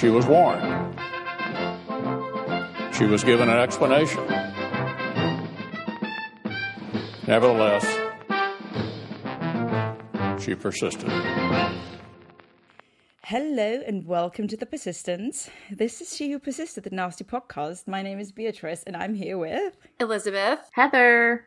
She was warned. She was given an explanation. Nevertheless, she persisted. Hello and welcome to The Persistence. This is She Who Persisted, the Nasty Podcast. My name is Beatrice and I'm here with... Elizabeth. Heather.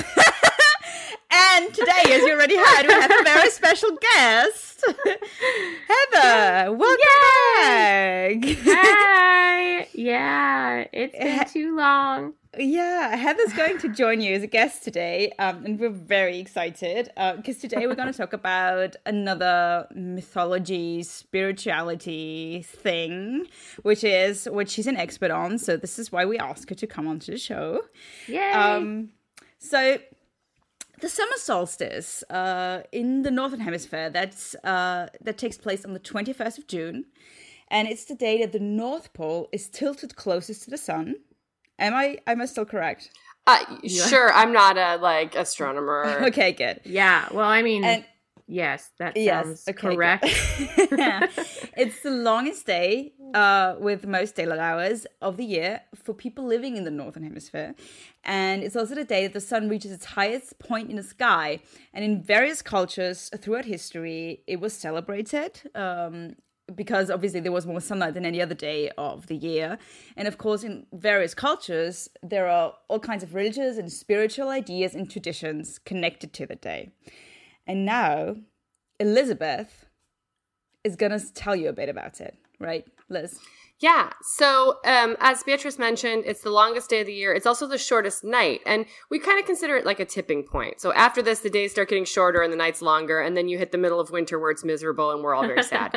And today, as you already heard, we have a very special guest. Heather, welcome back. Hi. Yeah, it's been too long. Yeah, Heather's going to join you as a guest today, and we're very excited because today we're going to talk about another mythology, spirituality thing, which she's an expert on. So this is why we asked her to come onto the show. Yay! So the summer solstice in the Northern Hemisphere, that takes place on the 21st of June, and it's the day that the North Pole is tilted closest to the sun. Am I still correct? Sure, I'm not a astronomer. Okay, good. Yeah, well, I mean, yes, that sounds correct. It's the longest day with most daylight hours of the year for people living in the Northern Hemisphere. And it's also the day that the sun reaches its highest point in the sky. And in various cultures throughout history, it was celebrated because obviously there was more sunlight than any other day of the year. And of course, in various cultures, there are all kinds of religious and spiritual ideas and traditions connected to the day. And now, Elizabeth is going to tell you a bit about it, right, Liz? Yeah. So as Beatrice mentioned, it's the longest day of the year. It's also the shortest night. And we kind of consider it like a tipping point. So after this, the days start getting shorter and the nights longer. And then you hit the middle of winter where it's miserable and we're all very sad.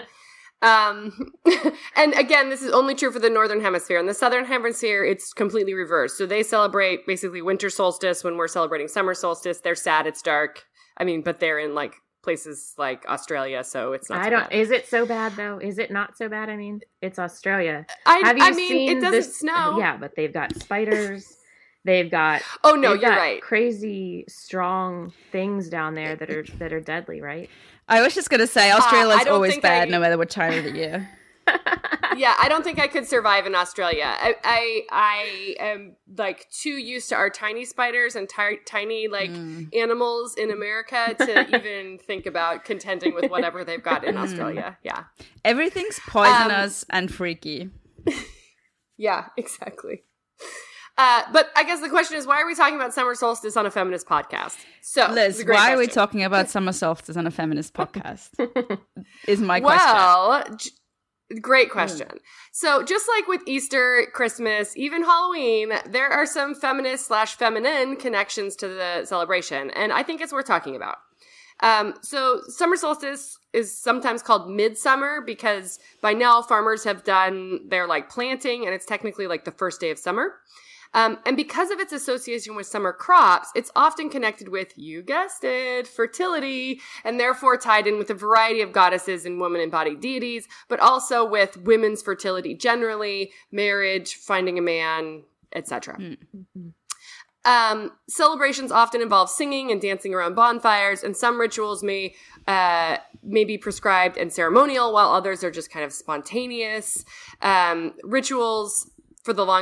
And again, this is only true for the Northern Hemisphere. In the Southern Hemisphere, it's completely reversed. So they celebrate basically winter solstice when we're celebrating summer solstice. They're sad. It's dark. I mean, but they're in places like Australia, so it's not. Bad. Is it so bad though? Is it not so bad? I mean, it's Australia. It doesn't snow. Yeah, but they've got spiders. They've got. Oh no, you're right. Crazy strong things down there that are deadly, right? I was just gonna say Australia's always bad, no matter what time of the year. Yeah, I don't think I could survive in Australia. I am too used to our tiny spiders and tiny animals in America to even think about contending with whatever they've got in Australia. Yeah, everything's poisonous and freaky. Yeah, exactly. But I guess the question is, why are we talking about summer solstice on a feminist podcast? So, Liz, why are we talking about summer solstice on a feminist podcast? Is my question. Well, great question. So just like with Easter, Christmas, even Halloween, there are some feminist/feminine connections to the celebration, and I think it's worth talking about. So summer solstice is sometimes called midsummer because by now farmers have done their planting, and it's technically the first day of summer. And because of its association with summer crops, it's often connected with, you guessed it, fertility, and therefore tied in with a variety of goddesses and woman-embodied deities, but also with women's fertility generally, marriage, finding a man, etc. Mm-hmm. Celebrations often involve singing and dancing around bonfires, and some rituals may be prescribed and ceremonial, while others are just kind of spontaneous. Rituals for the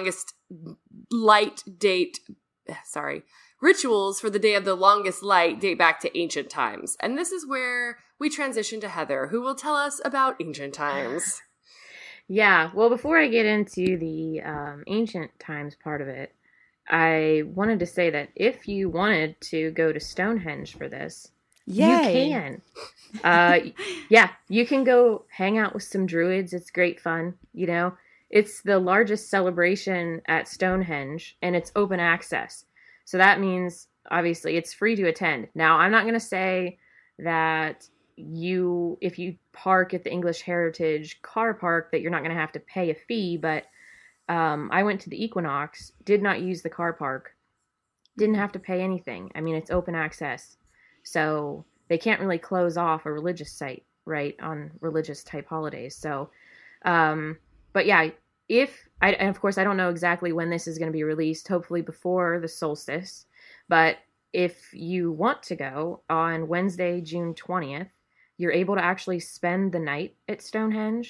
day of the longest light date back to ancient times. And this is where we transition to Heather, who will tell us about ancient times. Yeah, well, before I get into the ancient times part of it, I wanted to say that if you wanted to go to Stonehenge for this, you can. You can go hang out with some druids. It's great fun, It's the largest celebration at Stonehenge, and it's open access. So that means, obviously, it's free to attend. Now, I'm not going to say that if you park at the English Heritage car park, that you're not going to have to pay a fee, but I went to the Equinox, did not use the car park, didn't have to pay anything. I mean, it's open access. So they can't really close off a religious site, right, on religious type holidays. So, but yeah, and of course, I don't know exactly when this is going to be released, hopefully before the solstice, but if you want to go on Wednesday, June 20th, you're able to actually spend the night at Stonehenge.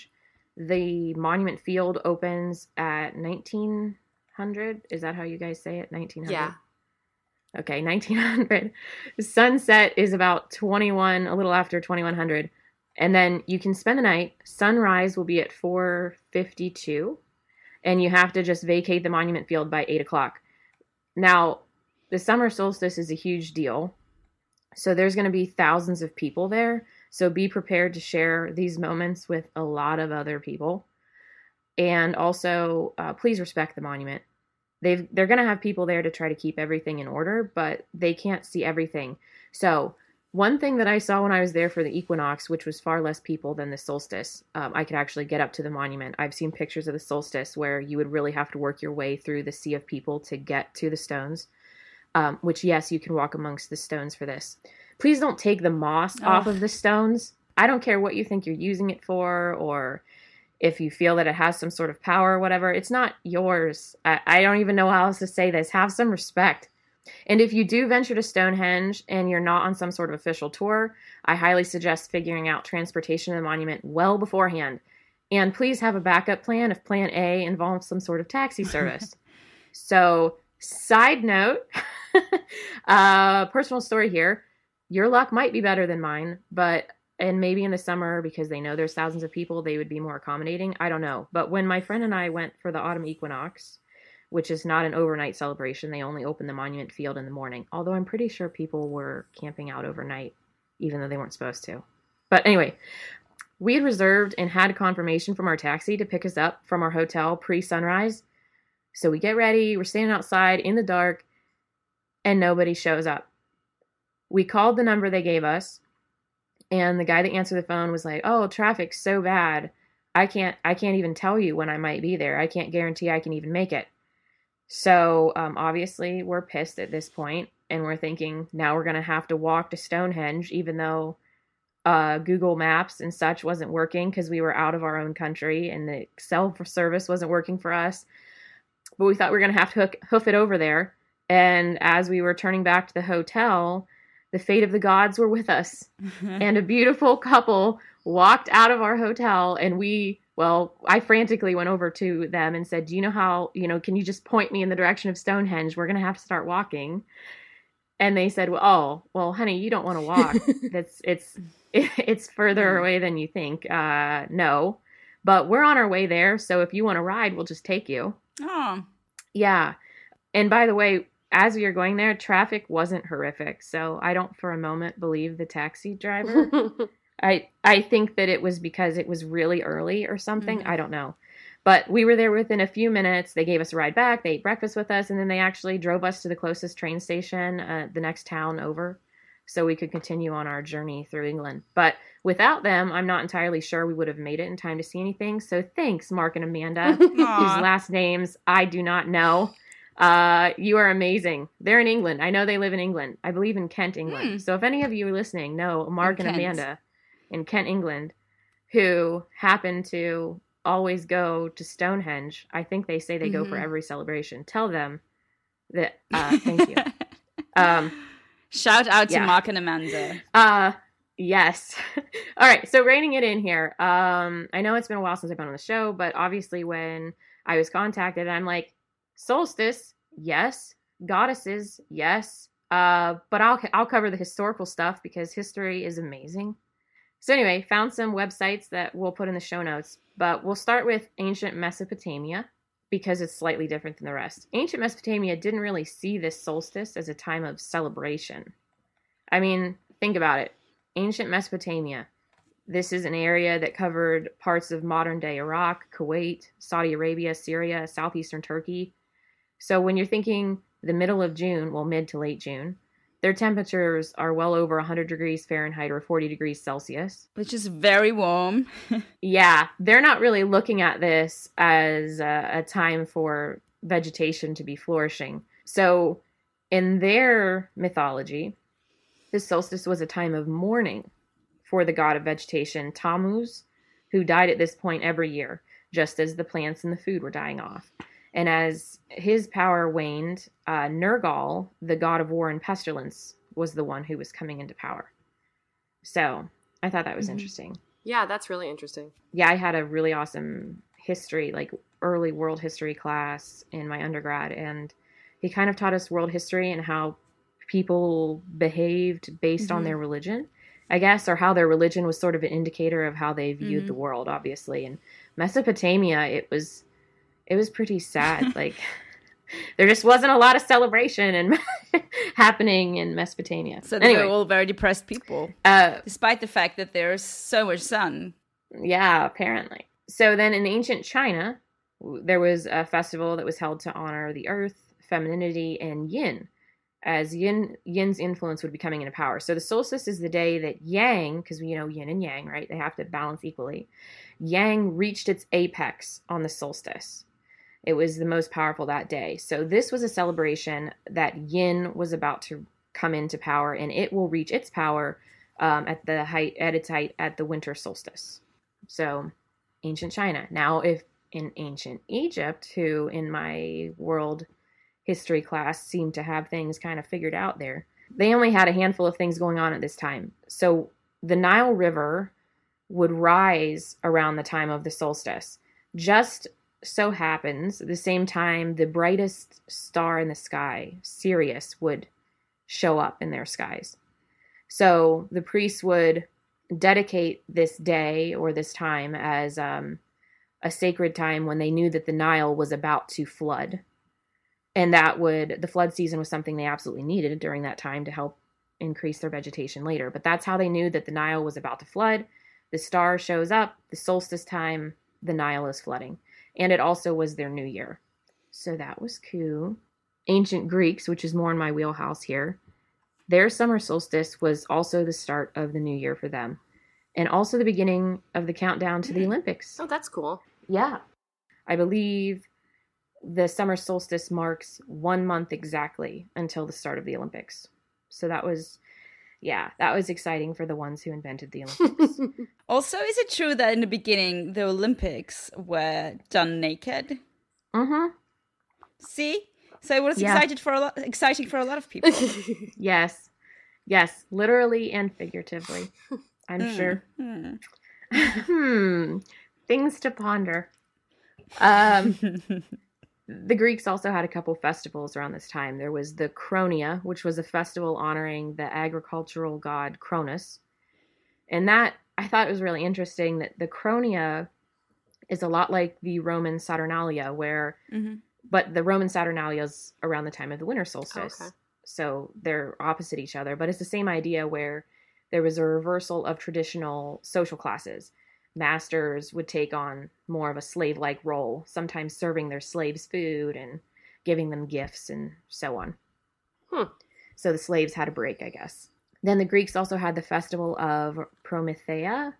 The monument field opens at 1900. Is that how you guys say it? 1900? Yeah. Okay, 1900. Sunset is about a little after 2100. And then you can spend the night. Sunrise will be at 4:52. And you have to just vacate the monument field by 8 o'clock. Now, the summer solstice is a huge deal. So there's going to be thousands of people there. So be prepared to share these moments with a lot of other people. And also, please respect the monument. They're going to have people there to try to keep everything in order, but they can't see everything. So one thing that I saw when I was there for the equinox, which was far less people than the solstice, I could actually get up to the monument. I've seen pictures of the solstice where you would really have to work your way through the sea of people to get to the stones, which, yes, you can walk amongst the stones for this. Please don't take the moss off of the stones. I don't care what you think you're using it for, or if you feel that it has some sort of power or whatever. It's not yours. I don't even know how else to say this. Have some respect. And if you do venture to Stonehenge and you're not on some sort of official tour, I highly suggest figuring out transportation to the monument well beforehand. And please have a backup plan if plan A involves some sort of taxi service. So, side note, personal story here. Your luck might be better than mine, and maybe in the summer, because they know there's thousands of people, they would be more accommodating. I don't know. But when my friend and I went for the autumn equinox, which is not an overnight celebration, they only opened the monument field in the morning. Although I'm pretty sure people were camping out overnight, even though they weren't supposed to. But anyway, we had reserved and had confirmation from our taxi to pick us up from our hotel pre-sunrise. So we get ready, we're standing outside in the dark, and nobody shows up. We called the number they gave us, and the guy that answered the phone was like, "Oh, traffic's so bad. I can't even tell you when I might be there. I can't guarantee I can even make it." So, obviously we're pissed at this point, and we're thinking now we're going to have to walk to Stonehenge, even though Google Maps and such wasn't working because we were out of our own country and the cell service wasn't working for us. But we thought we were going to have to hoof it over there. And as we were turning back to the hotel, the fate of the gods were with us. And a beautiful couple walked out of our hotel, and I frantically went over to them and said, "Do you know how, can you just point me in the direction of Stonehenge? We're going to have to start walking." And they said, well, honey, you don't want to walk. It's further away than you think. No, but we're on our way there. So if you want to ride, we'll just take you. Oh, yeah. And by the way, as we were going there, traffic wasn't horrific. So I don't for a moment believe the taxi driver. I think that it was because it was really early or something. Mm-hmm. I don't know. But we were there within a few minutes. They gave us a ride back. They ate breakfast with us. And then they actually drove us to the closest train station, the next town over, so we could continue on our journey through England. But without them, I'm not entirely sure we would have made it in time to see anything. So thanks, Mark and Amanda, whose last names I do not know. You are amazing. They're in England. I know they live in England. I believe in Kent, England. So if any of you are listening know Mark and Amanda in Kent, England, who happen to always go to Stonehenge, I think they say they go for every celebration. Tell them that, thank you. Shout out to Mark and Amanda. Yes. All right. So reining it in here. I know it's been a while since I've been on the show, but obviously when I was contacted, I'm like, solstice, yes. Goddesses, yes. But I'll cover the historical stuff because history is amazing. So anyway, found some websites that we'll put in the show notes, but we'll start with ancient Mesopotamia because it's slightly different than the rest. Ancient Mesopotamia didn't really see this solstice as a time of celebration. I mean, think about it. Ancient Mesopotamia. This is an area that covered parts of modern-day Iraq, Kuwait, Saudi Arabia, Syria, southeastern Turkey. So when you're thinking the middle of June, well, mid to late June, their temperatures are well over 100 degrees Fahrenheit or 40 degrees Celsius. Which is very warm. Yeah, they're not really looking at this as a time for vegetation to be flourishing. So in their mythology, the solstice was a time of mourning for the god of vegetation, Tammuz, who died at this point every year, just as the plants and the food were dying off. And as his power waned, Nergal, the god of war and pestilence, was the one who was coming into power. So I thought that was interesting. Yeah, that's really interesting. Yeah, I had a really awesome history, like early world history class in my undergrad, and he kind of taught us world history and how people behaved based on their religion, I guess, or how their religion was sort of an indicator of how they viewed the world, obviously. And Mesopotamia, it was pretty sad. Like, there just wasn't a lot of celebration and happening in Mesopotamia. So they were all very depressed people, despite the fact that there's so much sun. Yeah, apparently. So then in ancient China, there was a festival that was held to honor the earth, femininity, and yin, as yin's influence would be coming into power. So the solstice is the day that yang, because we know yin and yang, right? They have to balance equally. Yang reached its apex on the solstice. It was the most powerful that day. So this was a celebration that yin was about to come into power, and it will reach its power at its height at the winter solstice. So ancient China. Now, if in ancient Egypt, who in my world history class seemed to have things kind of figured out there, they only had a handful of things going on at this time. So the Nile River would rise around the time of the solstice. Just so happens, at the same time, the brightest star in the sky, Sirius, would show up in their skies. So the priests would dedicate this day or this time as a sacred time when they knew that the Nile was about to flood. And the flood season was something they absolutely needed during that time to help increase their vegetation later. But that's how they knew that the Nile was about to flood. The star shows up, the solstice time, the Nile is flooding. And it also was their new year. So that was cool. Ancient Greeks, which is more in my wheelhouse here, their summer solstice was also the start of the new year for them. And also the beginning of the countdown to the Olympics. Oh, that's cool. Yeah. I believe the summer solstice marks 1 month exactly until the start of the Olympics. So that was exciting for the ones who invented the Olympics. Also, is it true that in the beginning, the Olympics were done naked? Mm-hmm. See? So it was exciting for a lot of people. Yes. Yes, literally and figuratively, I'm sure. Things to ponder. The Greeks also had a couple festivals around this time. There was the Cronia, which was a festival honoring the agricultural god Cronus. And that, I thought it was really interesting that the Cronia is a lot like the Roman Saturnalia, but the Roman Saturnalia is around the time of the winter solstice. Oh, okay. So they're opposite each other, but it's the same idea where there was a reversal of traditional social classes. Masters would take on more of a slave-like role, sometimes serving their slaves food and giving them gifts and so on. So the slaves had a break, I guess. Then the Greeks also had the festival of Promethea,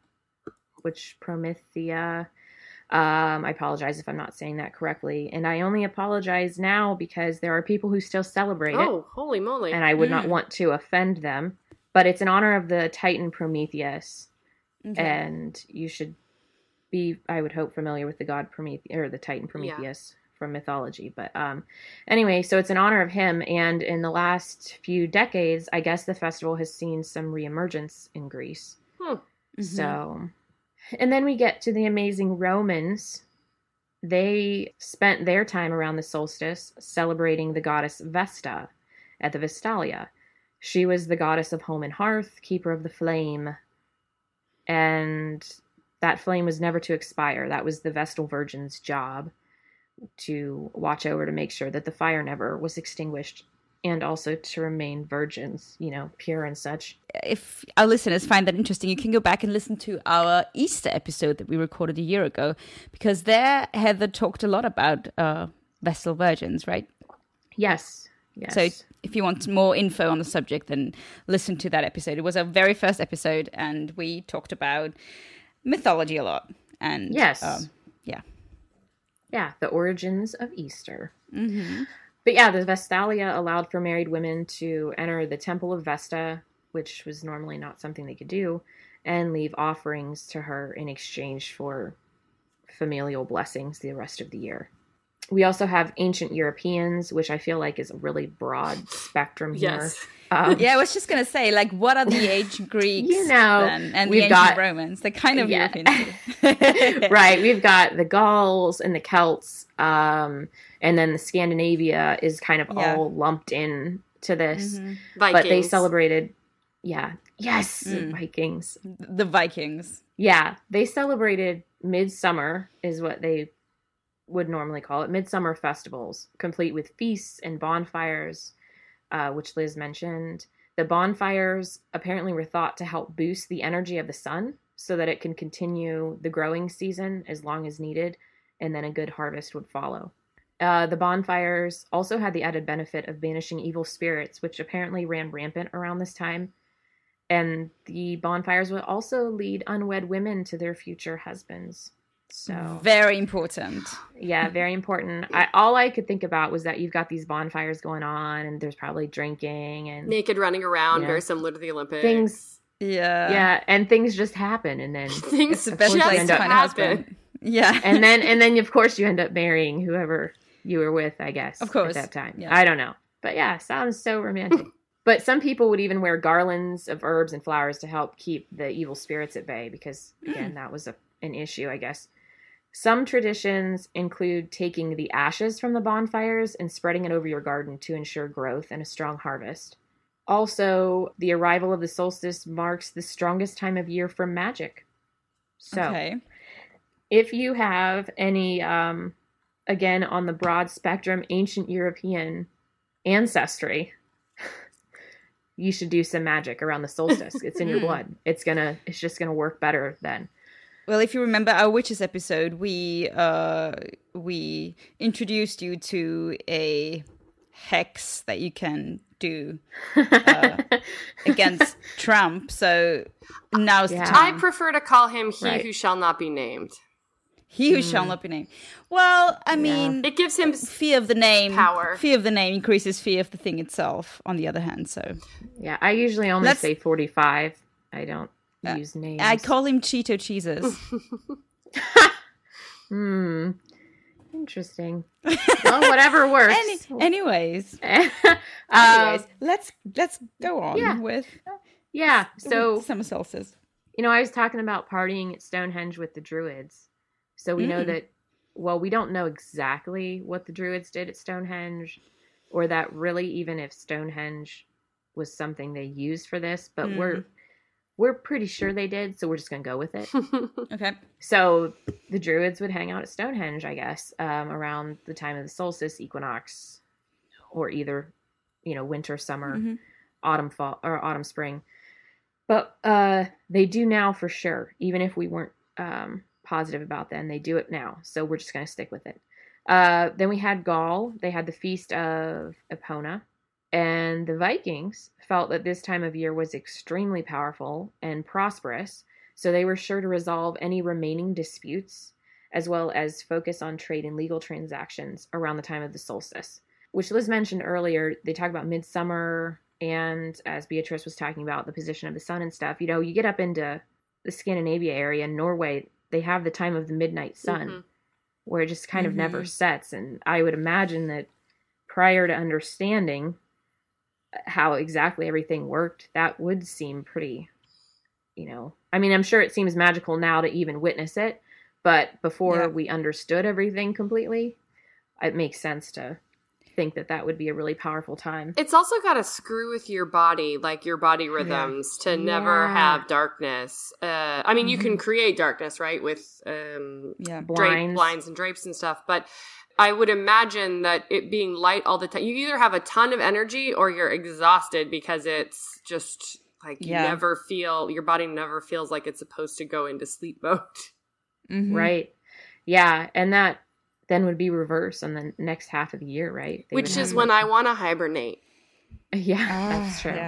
I apologize if I'm not saying that correctly. And I only apologize now because there are people who still celebrate it. Oh, holy moly. And I would not want to offend them. But it's in honor of the Titan Prometheus. Okay. And you should be, I would hope, familiar with the god Prometheus, or the Titan Prometheus from mythology. But anyway, so it's in honor of him. And in the last few decades, I guess the festival has seen some reemergence in Greece. So, and then we get to the amazing Romans. They spent their time around the solstice celebrating the goddess Vesta at the Vestalia. She was the goddess of home and hearth, keeper of the flame. And that flame was never to expire. That was the Vestal Virgin's job, to watch over to make sure that the fire never was extinguished, and also to remain virgins, pure and such. If our listeners find that interesting, you can go back and listen to our Easter episode that we recorded a year ago, because there Heather talked a lot about Vestal Virgins, right? Yes. So if you want more info on the subject, then listen to that episode. It was our very first episode, and we talked about mythology a lot. And yes. Yeah, the origins of Easter. Mm-hmm. But yeah, the Vestalia allowed for married women to enter the Temple of Vesta, which was normally not something they could do, and leave offerings to her in exchange for familial blessings the rest of the year. We also have ancient Europeans, which I feel like is a really broad spectrum here. Yes. Yeah, I was just gonna say, like, what are the ancient Greeks then, and the we've ancient got- Romans? They're kind of Yeah. European too. Right. We've got the Gauls and the Celts, and then the Scandinavia is kind of Yeah. all lumped in to this. Mhm. Vikings. But they celebrated, Vikings. The Vikings. Yeah, they celebrated Midsummer, is what they would normally call it. Midsummer festivals, complete with feasts and bonfires, which Liz mentioned. The bonfires apparently were thought to help boost the energy of the sun so that it can continue the growing season as long as needed, and then a good harvest would follow. The bonfires also had the added benefit of banishing evil spirits, which apparently ran rampant around this time. And the bonfires would also lead unwed women to their future husbands. So, Very important. yeah, very important. All I could think about was that you've got these bonfires going on, and there's probably drinking and Naked running around, Yeah. very similar to the Olympics. things. Yeah. Yeah, and things just happen, and then Things It's the Of best course, place you to end up- find a husband. Yeah. and then of course you end up marrying whoever you were with, I guess. Of course, at that time. yeah. I don't know, but yeah, sounds so romantic. But some people would even wear garlands of herbs and flowers to help keep the evil spirits at bay, because again, that was an issue, I guess. Some traditions include taking the ashes from the bonfires and spreading it over your garden to ensure growth and a strong harvest. Also, the arrival of the solstice marks the strongest time of year for magic. So, Okay. if you have any, again, on the broad spectrum, ancient European ancestry, you should do some magic around the solstice. It's in your blood. It's just gonna work better then. Well, if you remember our witches episode, we introduced you to a hex that you can do against Trump. So now's Yeah. the I time. prefer to call him He Right. Who Shall Not Be Named. He who shall not be named. Well, I mean, It gives him fear of the name. power. Fear of the name increases fear of the thing itself. On the other hand, so Yeah, I usually only Let's- say 45. I don't use names. I call him Cheeto Cheeses. Interesting. Well, whatever works. Anyways, Um, let's go on yeah. with yeah, so summer solstice. I was talking about partying at Stonehenge with the Druids. So we know that, well, we don't know exactly what the Druids did at Stonehenge, or that really even if Stonehenge was something they used for this, but we're pretty sure they did, so we're just going to go with it. Okay. So the Druids would hang out at Stonehenge, I guess, around the time of the solstice equinox, or either, winter, summer, autumn, fall, or autumn, spring. But they do now for sure, even if we weren't positive about that, and they do it now. So we're just going to stick with it. Then we had Gaul. They had the Feast of Epona. And the Vikings felt that this time of year was extremely powerful and prosperous, so they were sure to resolve any remaining disputes, as well as focus on trade and legal transactions around the time of the solstice, which Liz mentioned earlier. They talk about midsummer, and as Beatrice was talking about, the position of the sun and stuff. You get up into the Scandinavia area, Norway, they have the time of the midnight sun, where it just kind of never sets. And I would imagine that prior to understanding how exactly everything worked, that would seem pretty, I mean, I'm sure it seems magical now to even witness it, but before we understood everything completely, it makes sense to think that would be a really powerful time. It's also got to screw with your body, like your body rhythms, to never have darkness. I mean, you can create darkness, right, with blinds and drapes and stuff, but I would imagine that it being light all the time, you either have a ton of energy or you're exhausted, because it's just like your body never feels like it's supposed to go into sleep mode. Right. Yeah. And that then would be reverse on the next half of the year, right? Which is when I want to hibernate. Yeah, that's true.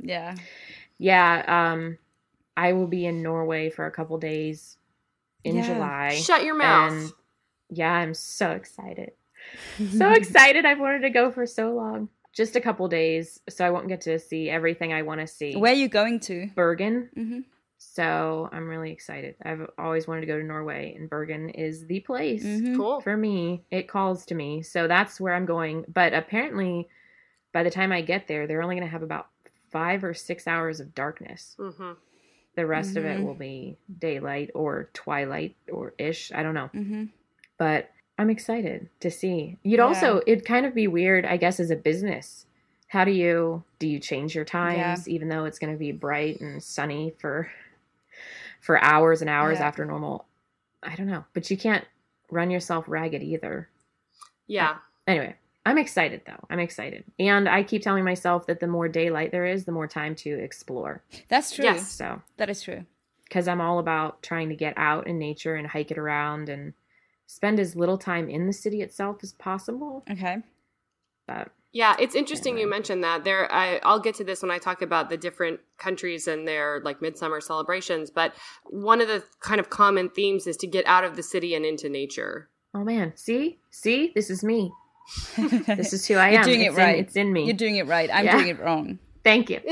Yeah. I will be in Norway for a couple days in July. Shut your mouth. And yeah, I'm so excited. So excited. I've wanted to go for so long. Just a couple days, so I won't get to see everything I want to see. Where are you going to? Bergen. So I'm really excited. I've always wanted to go to Norway, and Bergen is the place Cool. for me. It calls to me. So that's where I'm going. But apparently, by the time I get there, they're only going to have about 5 or 6 hours of darkness. Mm-hmm. The rest of it will be daylight or twilight or ish. I don't know. But I'm excited to see. It'd kind of be weird, I guess, as a business. How do you change your times, even though it's going to be bright and sunny for hours and hours after normal? I don't know. But you can't run yourself ragged either. Yeah. Anyway, I'm excited, though. I'm excited. And I keep telling myself that the more daylight there is, the more time to explore. That's true. Yes. So That is true. because I'm all about trying to get out in nature and hike it around and spend as little time in the city itself as possible. Okay. But Yeah, it's interesting you mentioned that. I'll get to this when I talk about the different countries and their like midsummer celebrations. But one of the kind of common themes is to get out of the city and into nature. oh man, see, this is me. This is who I am. You're doing it right. It's in me. You're doing it right. I'm Yeah. doing it wrong. Thank you.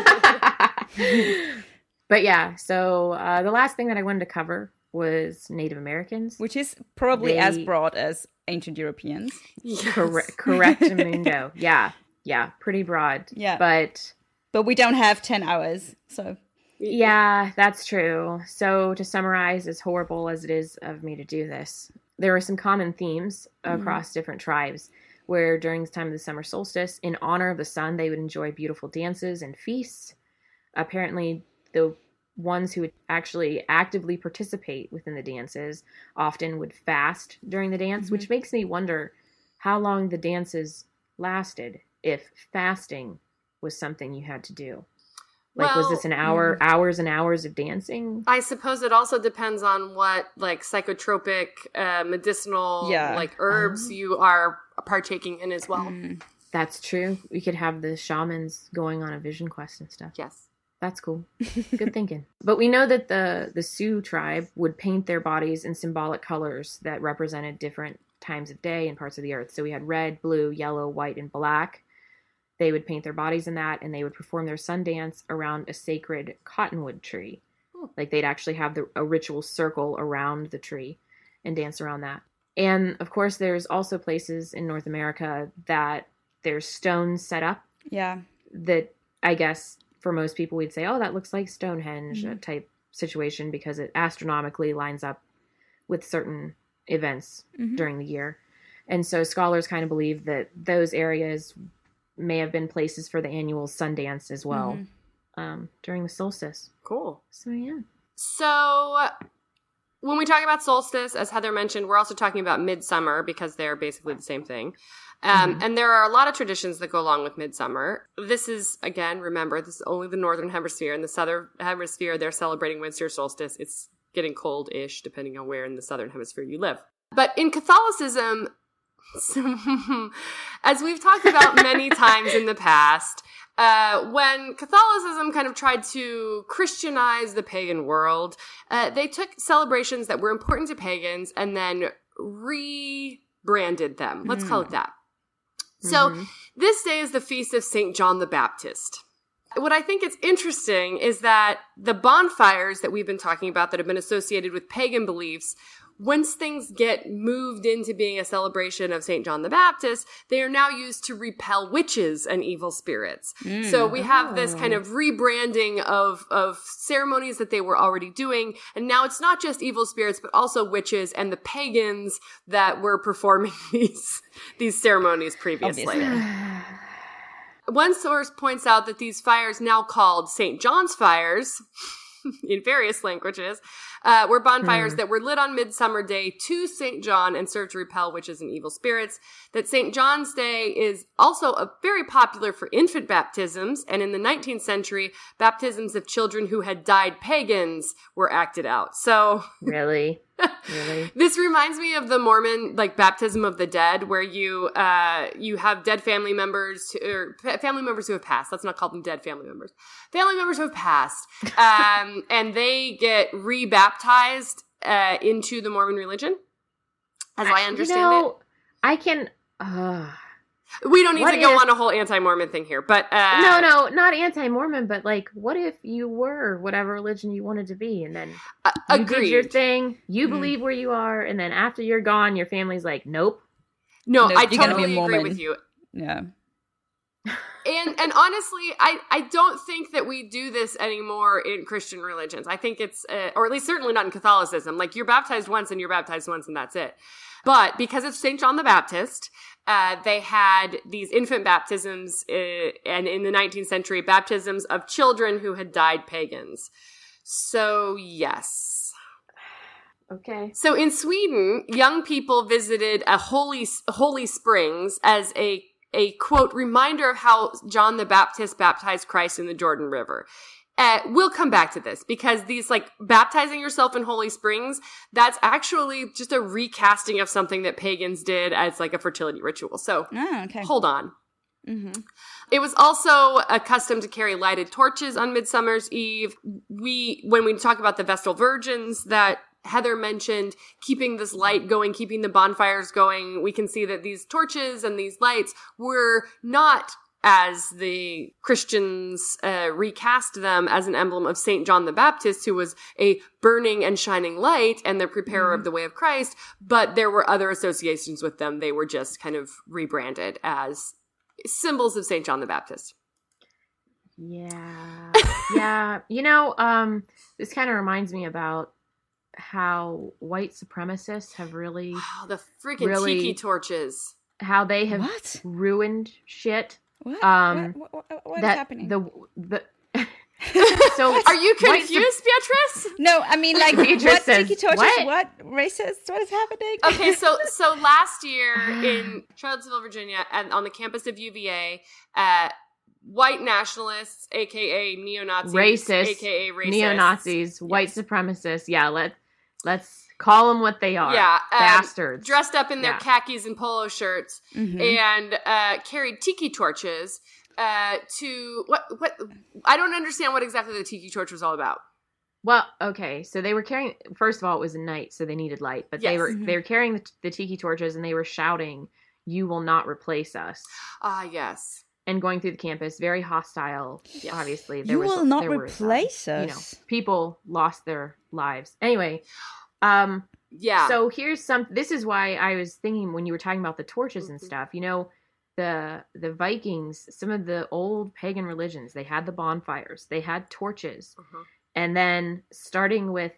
But yeah, so the last thing that I wanted to cover was Native Americans. Which is probably as They- broad as ancient Europeans. Yes. Correct, Mundo. Yeah, pretty broad. Yeah. But we don't have 10 hours, so. yeah, that's true. So to summarize, as horrible as it is of me to do this, there are some common themes across different tribes where during the time of the summer solstice, in honor of the sun, they would enjoy beautiful dances and feasts. Apparently, the ones who would actually actively participate within the dances often would fast during the dance, which makes me wonder how long the dances lasted if fasting was something you had to do. Like, was this an hours and hours of dancing? I suppose it also depends on what like psychotropic, medicinal, like herbs you are partaking in as well. That's true. We could have the shamans going on a vision quest and stuff. Yes. That's cool. Good thinking. But we know that the Sioux tribe would paint their bodies in symbolic colors that represented different times of day and parts of the earth. So we had red, blue, yellow, white, and black. They would paint their bodies in that, and they would perform their sun dance around a sacred cottonwood tree. Like they'd actually have a ritual circle around the tree and dance around that. And of course, there's also places in North America that there's stones set up. Yeah. That I guess for most people we'd say, oh, that looks like Stonehenge type situation because it astronomically lines up with certain events during the year. And so scholars kind of believe that those areas may have been places for the annual sun dance as well during the solstice. Cool. So, yeah. So when we talk about solstice, as Heather mentioned, we're also talking about midsummer because they're basically the same thing. And there are a lot of traditions that go along with midsummer. This is, again, remember, this is only the northern hemisphere. In the southern hemisphere, they're celebrating winter solstice. It's getting cold-ish, depending on where in the southern hemisphere you live. But in Catholicism, as we've talked about many times in the past, when Catholicism kind of tried to Christianize the pagan world, they took celebrations that were important to pagans and then rebranded them. Let's call it that. So this day is the feast of St. John the Baptist. What I think is interesting is that the bonfires that we've been talking about that have been associated with pagan beliefs, once things get moved into being a celebration of St. John the Baptist, they are now used to repel witches and evil spirits. So we have this kind of rebranding of ceremonies that they were already doing. And now it's not just evil spirits, but also witches and the pagans that were performing these ceremonies previously. One source points out that these fires, now called St. John's fires, in various languages, were bonfires that were lit on Midsummer Day to St. John and served to repel witches and evil spirits. That St. John's Day is also very popular for infant baptisms, and in the 19th century, baptisms of children who had died pagans were acted out. So Really? Really? this reminds me of the Mormon, like, baptism of the dead, where you have dead family members, or family members who have passed. Let's not call them dead family members. Family members who have passed. And they get rebaptized into the Mormon religion, as I understand it. I can... We don't need What to go if- on a whole anti-Mormon thing here, but No, not anti-Mormon, but like, what if you were whatever religion you wanted to be, and then you did your agreed. thing, you believe where you are, and then after you're gone, your family's like, nope. No, Nope, I you're gonna be a totally agree Mormon. with you. Yeah. And honestly, I don't think that we do this anymore in Christian religions. I think it's, or at least certainly not in Catholicism. Like, you're baptized once and you're baptized once and that's it. But because it's St. John the Baptist, they had these infant baptisms, and in the 19th century, baptisms of children who had died pagans. So, yes. Okay. So in Sweden, young people visited a holy springs as a quote reminder of how John the Baptist baptized Christ in the Jordan River. We'll come back to this because these, like, baptizing yourself in holy springs, that's actually just a recasting of something that pagans did as like a fertility ritual. So Okay. hold on. Mm-hmm. It was also a custom to carry lighted torches on Midsummer's Eve. When we talk about the Vestal Virgins that Heather mentioned, keeping this light going, keeping the bonfires going, we can see that these torches and these lights were not, as the Christians recast them, as an emblem of St. John the Baptist, who was a burning and shining light and the preparer of the way of Christ, but there were other associations with them. They were just kind of rebranded as symbols of St. John the Baptist. Yeah. Yeah. This kind of reminds me about how white supremacists have really, Oh, the freaking Really- tiki torches. how they have What? ruined shit. What? What is That happening? the so Are you white confused, Beatrice? No, I mean, like, Beatrice what says, tiki torches? what? What racist? What is happening? Okay, so last year in Charlottesville, Virginia, and on the campus of UVA, white nationalists, aka neo-Nazis, Racist, aka racists, neo-Nazis, white supremacists. Yeah, let's call them what they are. Yeah, bastards. dressed up in their Yeah. khakis and polo shirts, Mhm. and carried tiki torches to what I don't understand what exactly the tiki torch was all about. Well, okay, so they were carrying. First of all, it was a night, so they needed light. But they Yes. were carrying the tiki torches, and they were shouting, "You will not replace us!" Ah, yes. And going through the campus, very hostile. Yes. Obviously, You will not there was, replace us. people lost their lives. Anyway, Yeah. so here's this is why I was thinking when you were talking about the torches and Mhm. stuff, the Vikings, some of the old pagan religions, they had the bonfires, they had torches. Mhm. And then starting with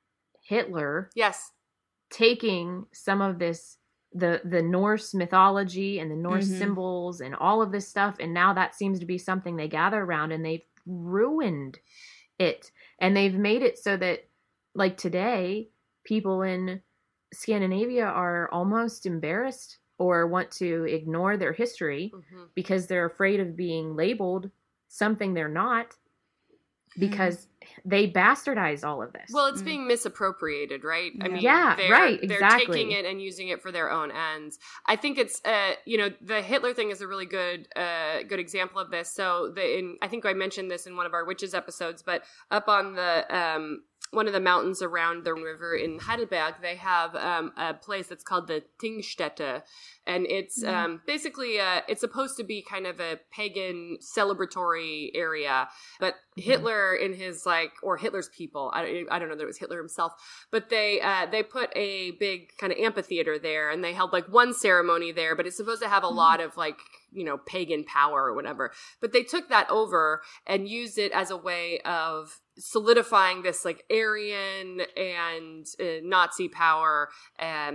Hitler Yes. taking some of this, the Norse mythology and the Norse Mhm. symbols and all of this stuff, and now that seems to be something they gather around, and they've ruined it. And they've made it so that, like, today, people in Scandinavia are almost embarrassed or want to ignore their history Mhm. because they're afraid of being labeled something they're not, because they bastardize all of this. Well, it's being misappropriated, right? I mean, Yeah, right, They're exactly. taking it and using it for their own ends. I think it's, the Hitler thing is a really good example of this. So, I think I mentioned this in one of our witches episodes, but up on the one of the mountains around the river in Heidelberg, they have a place that's called the Tingstätte, and it's basically it's supposed to be kind of a pagan celebratory area, but Hitler in his or Hitler's people, I don't know that it was Hitler himself, but they put a big kind of amphitheater there, and they held like one ceremony there, but it's supposed to have a lot of pagan power or whatever. But they took that over and used it as a way of solidifying this Aryan and Nazi power, and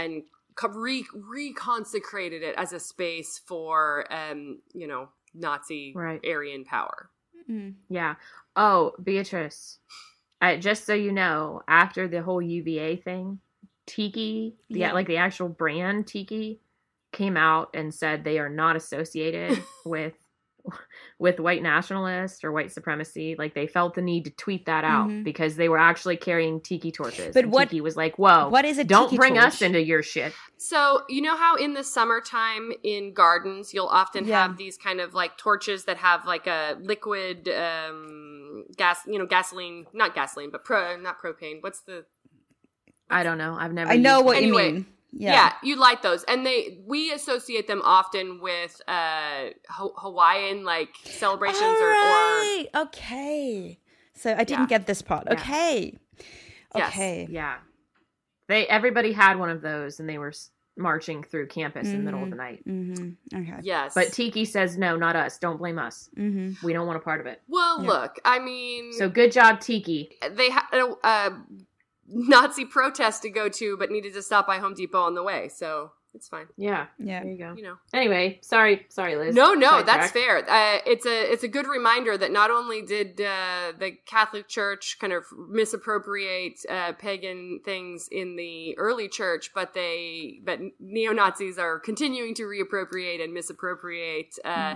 reconsecrated it as a space for Nazi Right. Aryan power. Mm. Yeah. Oh, Beatrice, just so you know, after the whole UVA thing, Tiki, Yeah. the actual brand Tiki, came out and said they are not associated with white nationalists or white supremacy. Like, they felt the need to tweet that out Mhm. because they were actually carrying Tiki torches. But and what- Tiki was like, whoa, What is a don't tiki bring us torch? into your shit. So, you know how in the summertime in gardens, you'll often Yeah. have these kind of torches that have a liquid gasoline, not gasoline, but not propane. What's the I don't know. I've never I know used what it. Anyway, you mean. Yeah, you light those, and we associate them often with Hawaiian like celebrations or okay. So I didn't get this part. Yeah. Okay. Yes. Okay. Yeah. Everybody had one of those, and they were marching through campus in the middle of the night. Mm-hmm. Okay. Yes. But Tiki says, no, not us. Don't blame us. Mm-hmm. We don't want a part of it. Well, look, I mean... So good job, Tiki. They had a Nazi protest to go to, but needed to stop by Home Depot on the way, so it's fine. Yeah. Yeah. There you go. You know. Anyway, sorry, Liz. No, Sidetrack. that's fair. It's a good reminder that not only did the Catholic Church kind of misappropriate pagan things in the early church, but neo-Nazis are continuing to reappropriate and misappropriate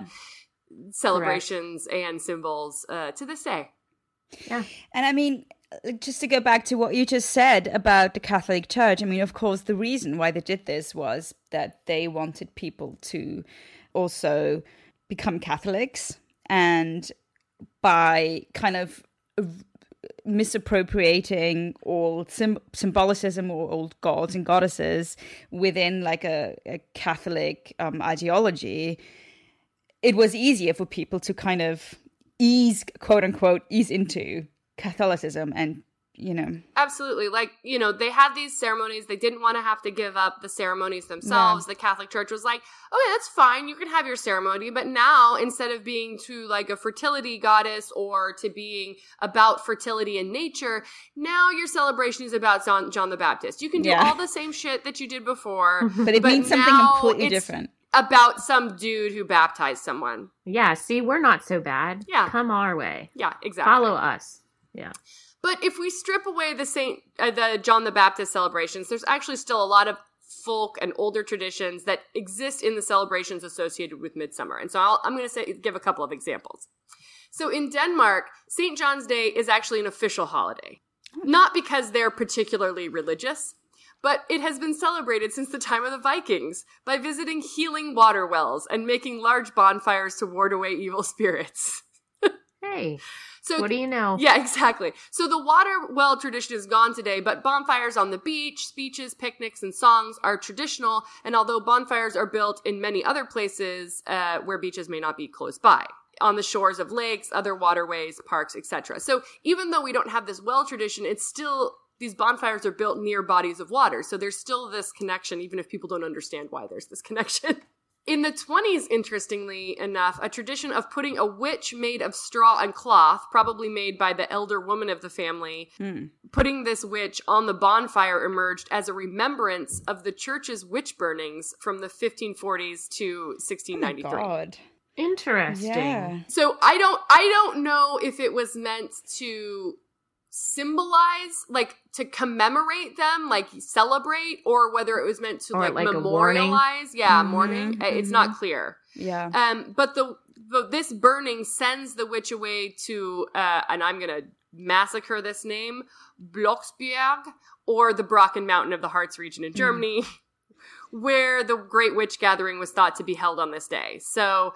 celebrations and symbols to this day. Yeah. And I mean, just to go back to what you just said about the Catholic Church, I mean, of course, the reason why they did this was that they wanted people to also become Catholics, and by kind of misappropriating all symbolicism or old gods and goddesses within like a Catholic ideology, it was easier for people to kind of quote unquote ease into Catholicism. And absolutely, like, they had these ceremonies. They didn't want to have to give up the ceremonies themselves. The Catholic Church was like, okay, that's fine, you can have your ceremony, but now instead of being to like a fertility goddess or to being about fertility in nature, now your celebration is about John the Baptist. You can do all the same shit that you did before, but it means something completely different. About some dude who baptized someone. Yeah, see, we're not so bad. Yeah. Come our way. Yeah, exactly. Follow us. Yeah. But if we strip away the John the Baptist celebrations, there's actually still a lot of folk and older traditions that exist in the celebrations associated with Midsummer. And so I'm going to give a couple of examples. So in Denmark, St. John's Day is actually an official holiday. Not because they're particularly religious, but it has been celebrated since the time of the Vikings by visiting healing water wells and making large bonfires to ward away evil spirits. Hey. So, what do you know? Yeah, exactly. So the water well tradition is gone today, but bonfires on the beach, speeches, picnics, and songs are traditional. And although bonfires are built in many other places where beaches may not be close by, on the shores of lakes, other waterways, parks, etc. So even though we don't have this well tradition, it's still, these bonfires are built near bodies of water. So there's still this connection, even if people don't understand why there's this connection. In the 1920s, interestingly enough, a tradition of putting a witch made of straw and cloth, probably made by the elder woman of the family, putting this witch on the bonfire emerged as a remembrance of the church's witch burnings from the 1540s to 1693. Oh my God. Interesting. Yeah. So I don't know if it was meant to symbolize, like to commemorate them, like celebrate, or whether it was meant to like memorialize. Mourning. It's not clear. Yeah. But this burning sends the witch away to, and I'm gonna massacre this name, Blocksberg, or the Brocken Mountain of the Harz region in Germany, where the Great Witch Gathering was thought to be held on this day. So,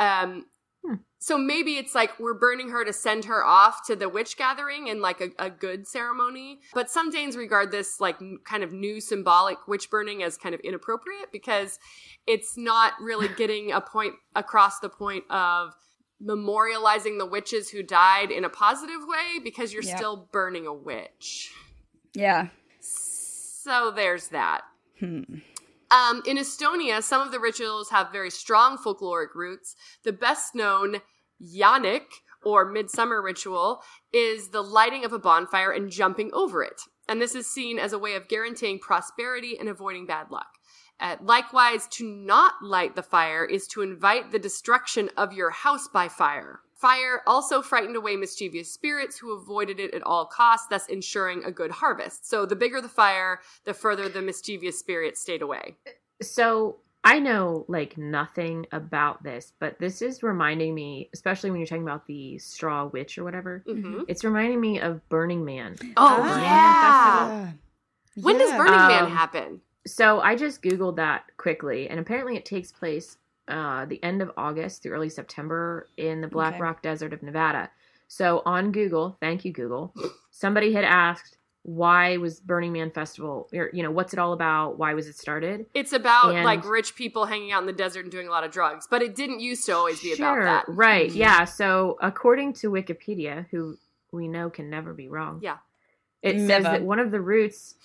so maybe it's like we're burning her to send her off to the witch gathering in like a good ceremony. But some Danes regard this like kind of new symbolic witch burning as kind of inappropriate because it's not really getting across the point of memorializing the witches who died in a positive way because you're still burning a witch. Yeah. So there's that. In Estonia, some of the rituals have very strong folkloric roots. The best known Janik, or midsummer ritual, is the lighting of a bonfire and jumping over it. And this is seen as a way of guaranteeing prosperity and avoiding bad luck. Likewise, to not light the fire is to invite the destruction of your house by fire. Fire also frightened away mischievous spirits who avoided it at all costs, thus ensuring a good harvest. So the bigger the fire, the further the mischievous spirits stayed away. So I know like nothing about this, but this is reminding me, especially when you're talking about the straw witch or whatever, it's reminding me of Burning Man. Oh, Burning yeah. Man Festival. When does Burning Man happen? So I just Googled that quickly, and apparently it takes place the end of August through early September in the Black Rock Desert of Nevada. So on Google, thank you, Google, somebody had asked, why was Burning Man Festival, or, what's it all about? Why was it started? It's about like rich people hanging out in the desert and doing a lot of drugs, but it didn't used to always be about that. Right. Yeah. So according to Wikipedia, who we know can never be wrong. Yeah. It says that one of the roots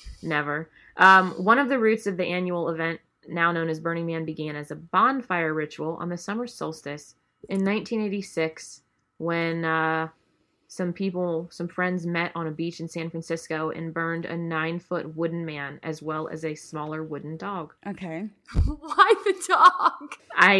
of the annual event, now known as Burning Man, began as a bonfire ritual on the summer solstice in 1986 when some friends met on a beach in San Francisco and burned a 9-foot wooden man as well as a smaller wooden dog. Okay. Why the dog?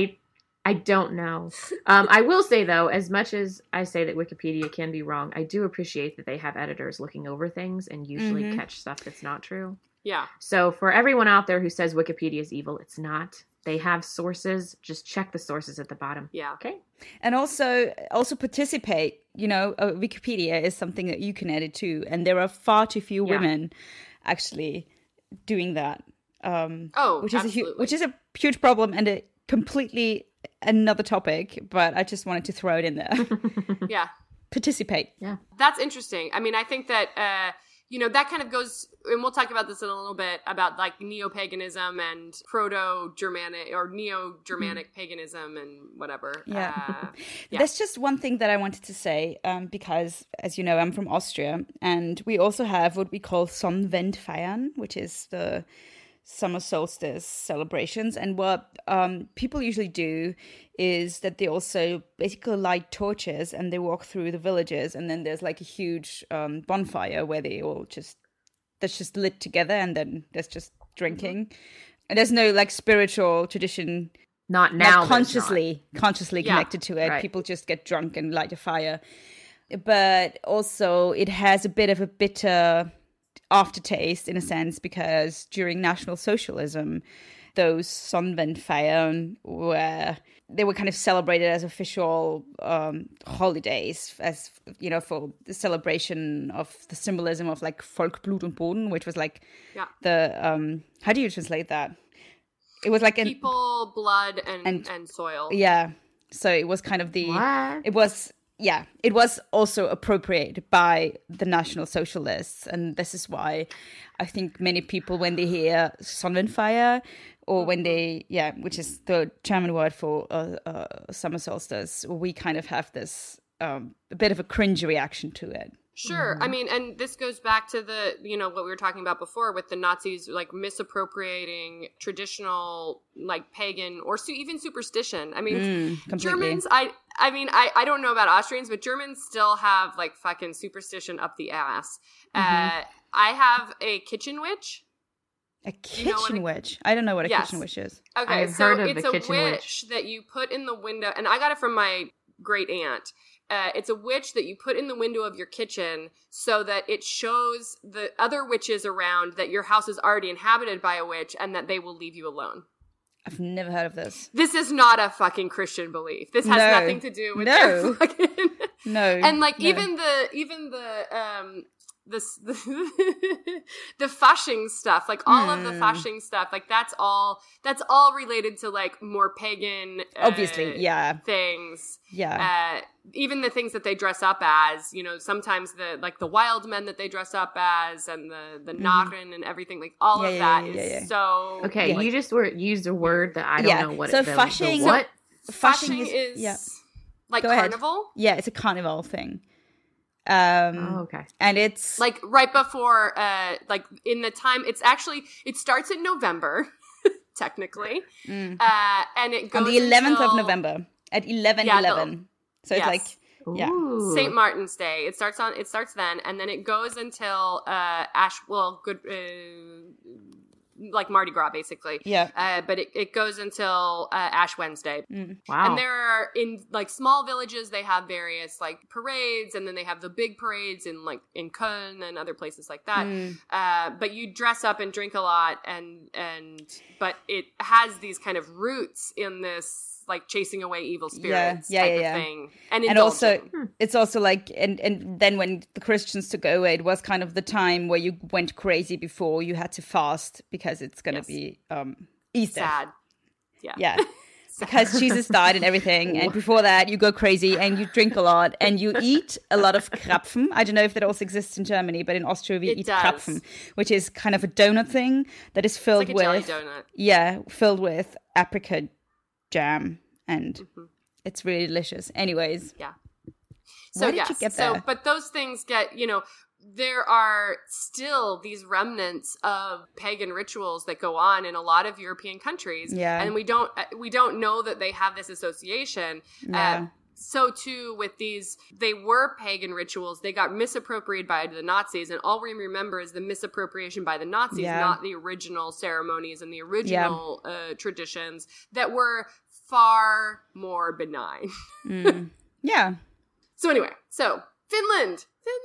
I don't know. I will say, though, as much as I say that Wikipedia can be wrong, I do appreciate that they have editors looking over things and usually catch stuff that's not true. Yeah. So for everyone out there who says Wikipedia is evil, it's not. They have sources. Just check the sources at the bottom. Yeah. Okay. And also participate. Wikipedia is something that you can edit too, and there are far too few women actually doing that. Which is a huge problem and a completely another topic. But I just wanted to throw it in there. Yeah. Participate. Yeah. That's interesting. I mean, I think that that kind of goes, and we'll talk about this in a little bit, about like neo-paganism and proto-Germanic or neo-Germanic paganism and whatever. Yeah. There's just one thing that I wanted to say, because, as you know, I'm from Austria, and we also have what we call Sonnenwendfeiern, which is the summer solstice celebrations. And what people usually do is that they also basically light torches and they walk through the villages, and then there's like a huge bonfire where that's just lit together, and then there's just drinking. And there's no like spiritual tradition, not now, consciously connected to it. Right. People just get drunk and light a fire. But also it has a bit of a bitter aftertaste in a sense, because during National Socialism, those Sonnenwendfeiern were kind of celebrated as official holidays, as for the celebration of the symbolism of like Volk, Blut und Boden, which was like the how do you translate that? It was like people, blood, and soil. Yeah, so it was kind of What? It was also appropriated by the National Socialists, and this is why I think many people, when they hear Sonnenfeier, or when they, which is the German word for summer solstice, we kind of have this a bit of a cringe reaction to it. Sure. I mean, and this goes back to the, what we were talking about before with the Nazis, like misappropriating traditional, like pagan or even superstition. I mean, Germans, I don't know about Austrians, but Germans still have like fucking superstition up the ass. I have a kitchen witch. A kitchen witch? I don't know what a kitchen witch is. Okay, I've so heard of it's the a kitchen witch that you put in the window, and I got it from my great aunt. It's a witch that you put in the window of your kitchen so that it shows the other witches around that your house is already inhabited by a witch and that they will leave you alone. I've never heard of this. This is not a fucking Christian belief. This has nothing to do with your fucking... No. And like even the the Fasching stuff, like all of the Fasching stuff, like that's all related to like more pagan obviously things. Even the things that they dress up as, sometimes the wild men that they dress up as, and the Narren and everything, like all of that is so okay. You just used a word that I don't know what. So the Fasching, what? Fasching is like Go carnival. Ahead. Yeah, it's a carnival thing. Okay. And it's like right before, like in the time, it starts in November, technically. And it goes on the 11th of until, November at 11:11. So it's like, Ooh. St. Martin's Day. It starts then, and then it goes until like Mardi Gras, basically. Yeah. But it goes until Ash Wednesday. Wow. And there are, in like small villages, they have various like parades, and then they have the big parades in Köln and other places like that. But you dress up and drink a lot, but it has these kind of roots in this like chasing away evil spirits type of thing. And also it's also like and then when the Christians took over, it was kind of the time where you went crazy before you had to fast because it's going to be Easter. Sad. Yeah. because Jesus died and everything. And before that, you go crazy and you drink a lot and you eat a lot of Krapfen. I don't know if that also exists in Germany, but in Austria we eat Krapfen, which is kind of a donut thing that is filled it's like with a jelly donut. Yeah, filled with apricot jam, and it's really delicious. Anyways, yeah. So why did you get there? But those things get, there are still these remnants of pagan rituals that go on in a lot of European countries. Yeah. And we don't know that they have this association. Yeah. So too with these, they were pagan rituals. They got misappropriated by the Nazis, and all we remember is the misappropriation by the Nazis, not the original ceremonies and the original traditions that were far more benign. Yeah. So anyway, Finland.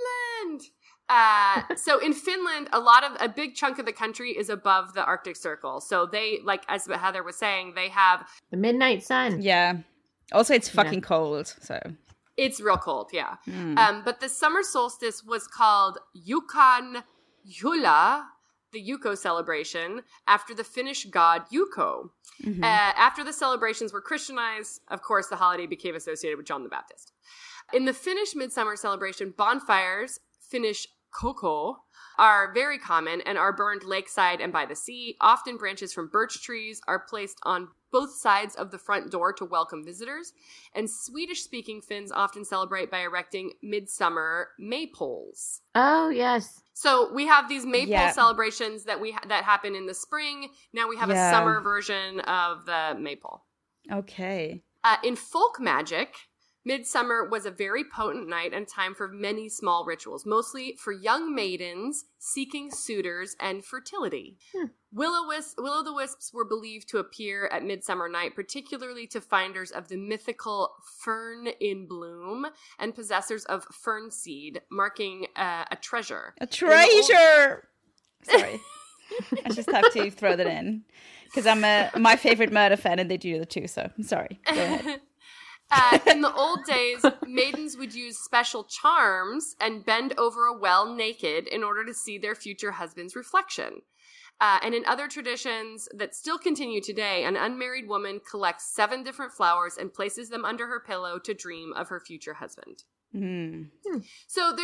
So in Finland, a big chunk of the country is above the Arctic Circle. So they, like as Heather was saying, they have the midnight sun. Yeah. Also, it's fucking cold, so it's real cold. Yeah. But the summer solstice was called Jukan Jula, the Ukko celebration, after the Finnish god Ukko. After the celebrations were Christianized, of course, the holiday became associated with John the Baptist. In the Finnish midsummer celebration, bonfires, Finnish koko, are very common and are burned lakeside and by the sea. Often branches from birch trees are placed on both sides of the front door to welcome visitors. And Swedish-speaking Finns often celebrate by erecting midsummer maypoles. Oh, yes. So we have these maypole celebrations that that happen in the spring. Now we have a summer version of the maypole. Okay. In folk magic, midsummer was a very potent night and time for many small rituals, mostly for young maidens seeking suitors and fertility. Will-o'-the-wisps were believed to appear at midsummer night, particularly to finders of the mythical fern in bloom and possessors of fern seed, marking a treasure. A treasure! Sorry. I just have to throw that in. Because I'm my favorite murder fan and they do the two, so I'm sorry. Go ahead. In the old days, maidens would use special charms and bend over a well naked in order to see their future husband's reflection. And in other traditions that still continue today, an unmarried woman collects 7 different flowers and places them under her pillow to dream of her future husband. So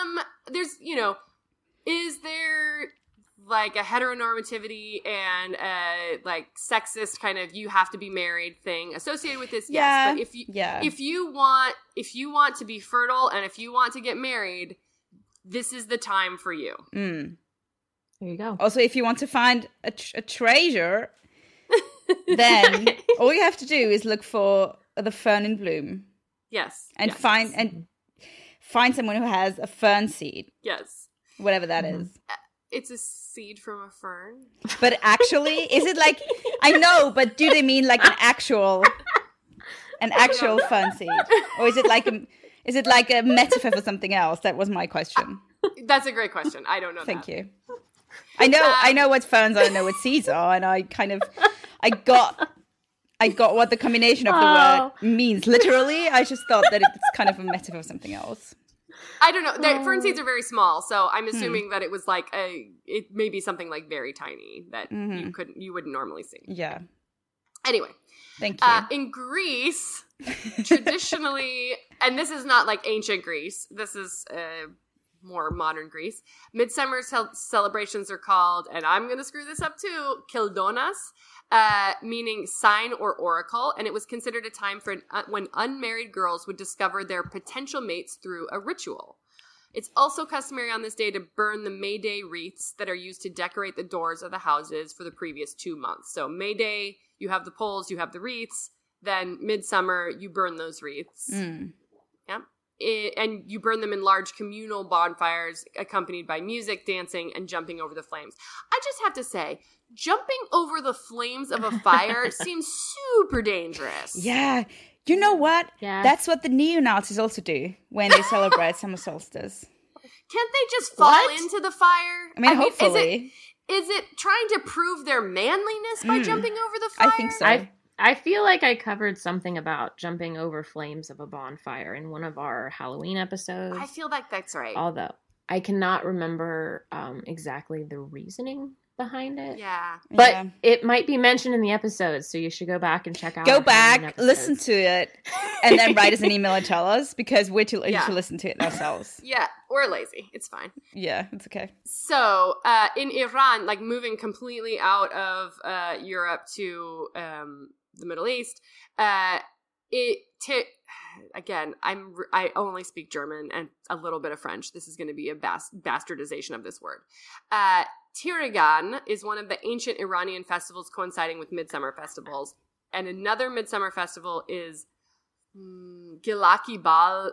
is there like a heteronormativity and a like sexist kind of you have to be married thing associated with this? Yes, but if you want to be fertile and if you want to get married, this is the time for you. There you go. Also, if you want to find a treasure, then all you have to do is look for the fern in bloom. Yes, and find someone who has a fern seed. Yes, whatever that is. It's a seed from a fern. But actually, is it like, I know, but do they mean like an actual fern seed? Or is it like a metaphor for something else? That was my question. That's a great question. I don't know. Thank you. I know what ferns are, I know what seeds are, and I got what the combination of the word means. Literally, I just thought that it's kind of a metaphor for something else. I don't know. Fern seeds are very small, so I'm assuming that it was like it may be something like very tiny that you wouldn't normally see. Yeah. Anyway, thank you. In Greece, traditionally, and this is not like ancient Greece. This is more modern Greece. Midsummer celebrations are called, and I'm going to screw this up too, Kildonas. Meaning sign or oracle, and it was considered a time for when unmarried girls would discover their potential mates through a ritual. It's also customary on this day to burn the May Day wreaths that are used to decorate the doors of the houses for the previous 2 months. So May Day, you have the poles, you have the wreaths, then midsummer, you burn those wreaths. Yeah. And you burn them in large communal bonfires accompanied by music, dancing, and jumping over the flames. I just have to say, jumping over the flames of a fire seems super dangerous. Yeah. You know what? Yeah. That's what the neo-Nazis also do when they celebrate summer solstice. Can't they just fall into the fire? I mean, hopefully. Is it trying to prove their manliness by jumping over the fire? I think so. I feel like I covered something about jumping over flames of a bonfire in one of our Halloween episodes. I feel like that's right. Although I cannot remember exactly the reasoning behind it. Yeah. But Yeah. it might be mentioned in the episodes, so you should go back and check out. Go our Halloween back, episodes. listen to it, and then write us an email and tell us, because we're too lazy Yeah. to listen to it ourselves. Yeah, we're lazy. It's fine. Yeah, it's okay. So, in Iran, like moving completely out of Europe to the Middle East, again, I only speak German and a little bit of French. This is going to be a bastardization of this word. Tiragan is one of the ancient Iranian festivals coinciding with midsummer festivals. And another midsummer festival is Gilaki Bal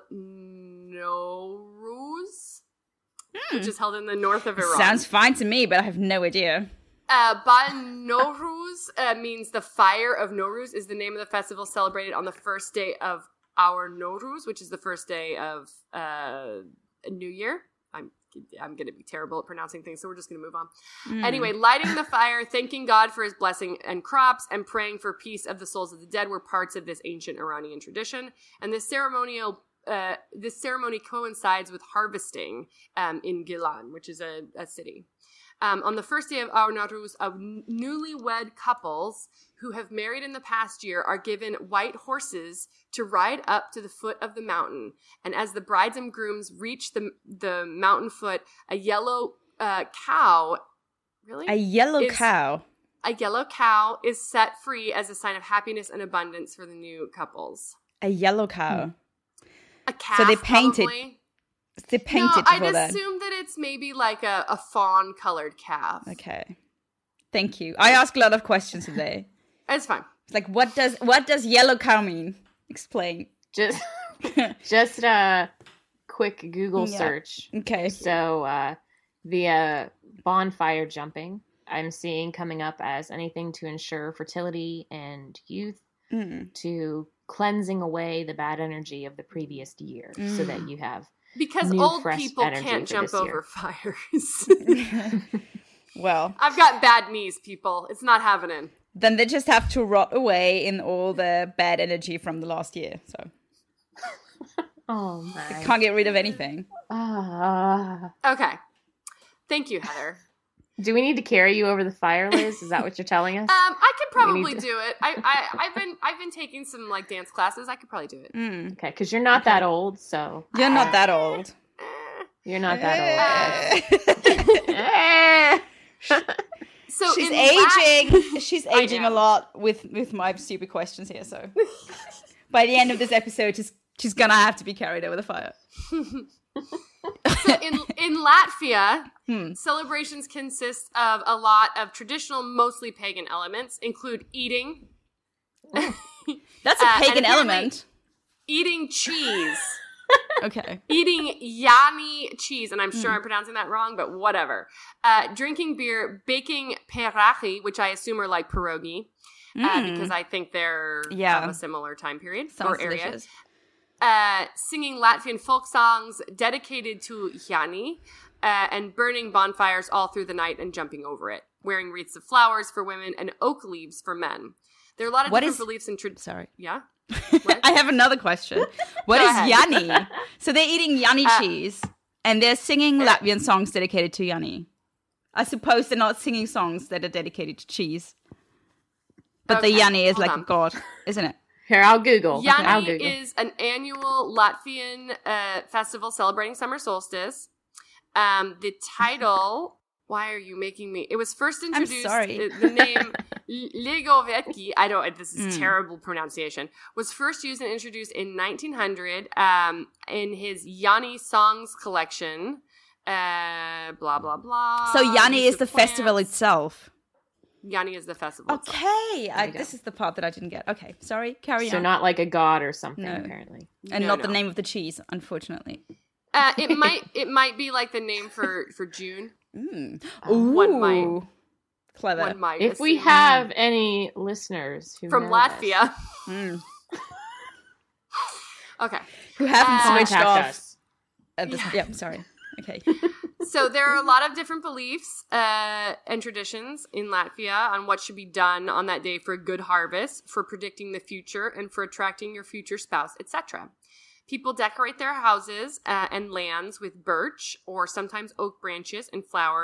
Nowruz, which is held in the north of Iran. Sounds fine to me, but I have no idea. Bal Nowruz means the fire of Nowruz is the name of the festival celebrated on the first day of our Nowruz, which is the first day of New Year. I'm going to be terrible at pronouncing things, so we're just going to move on. Anyway, lighting the fire, thanking God for his blessing and crops, and praying for peace of the souls of the dead were parts of this ancient Iranian tradition. And this ceremony coincides with harvesting in Gilan, which is a city. On the first day of our Nowruz, newlywed couples who have married in the past year are given white horses to ride up to the foot of the mountain. And as the brides and grooms reach the mountain foot, a yellow cow, really? A yellow cow. A yellow cow is set free as a sign of happiness and abundance for the new couples. A yellow cow. A calf, So they painted probably. They painted No, before I'd that. assume that it's maybe like a fawn-colored calf. Okay. Thank you. I ask a lot of questions today. It's fine. It's like, what does yellow cow mean? Explain. Just a quick Google Yeah. search. Okay. So the bonfire jumping, I'm seeing coming up as anything to ensure fertility and youth, to cleansing away the bad energy of the previous year, so that you have Because new, old fresh people energy can't for jump this year. over fires. Well, I've got bad knees, people. It's not happening. then they just have to rot away in all the bad energy from the last year. So Oh my. can't get rid of anything. Okay. Thank you, Heather. Do we need to carry you over the fire, Liz? Is that what you're telling us? I could We probably need to- do it. I've been taking some like dance classes. I could probably do it. Okay, because you're not that old, so You're not that old. you're not that old. So She's in aging. She's aging a am. lot with my stupid questions here. So by the end of this episode, she's gonna have to be carried over the fire. So in Latvia, celebrations consist of a lot of traditional, mostly pagan elements, include eating. That's a and pagan apparently- element. Eating cheese. Okay. Eating yani cheese, and I'm sure I'm pronouncing that wrong, but whatever. Drinking beer, baking perachi, which I assume are like pierogi, because I think they're Yeah. of a similar time period Sounds or area. delicious. Singing Latvian folk songs dedicated to yani, and burning bonfires all through the night and jumping over it. Wearing wreaths of flowers for women and oak leaves for men. There are a lot of What different is- beliefs and traditions. Sorry. Yeah? I have another question. What Go is ahead. yani? So they're eating yani cheese and they're singing Latvian songs dedicated to yani. I suppose they're not singing songs that are dedicated to cheese. But the Okay, yani is hold like on. a god, isn't it? Here, I'll Google. I'll Yani Google. is an annual Latvian festival celebrating summer solstice. The title, why are you making me? It was first introduced, sorry. The name Ligovetki, this is terrible pronunciation, was first used and introduced in 1900 in his Yani Songs collection. Blah, blah, blah. So yani Use is of the festival plants. itself. Yani is the festival itself. Okay. you go. This is the part that I didn't get. Okay. Sorry. Carry So on. not like a god or something, No. apparently. And No, not no. the name of the cheese, unfortunately. It might be like the name for June. Ooh. One might. Clever. One might. If we assume. have any listeners who From know Latvia. this, Okay. Who haven't switched contact off. us. At this, yeah, sorry. Okay. So there are a lot of different beliefs and traditions in Latvia on what should be done on that day for a good harvest, for predicting the future, and for attracting your future spouse, etc. People decorate their houses and lands with birch or sometimes oak branches and flowers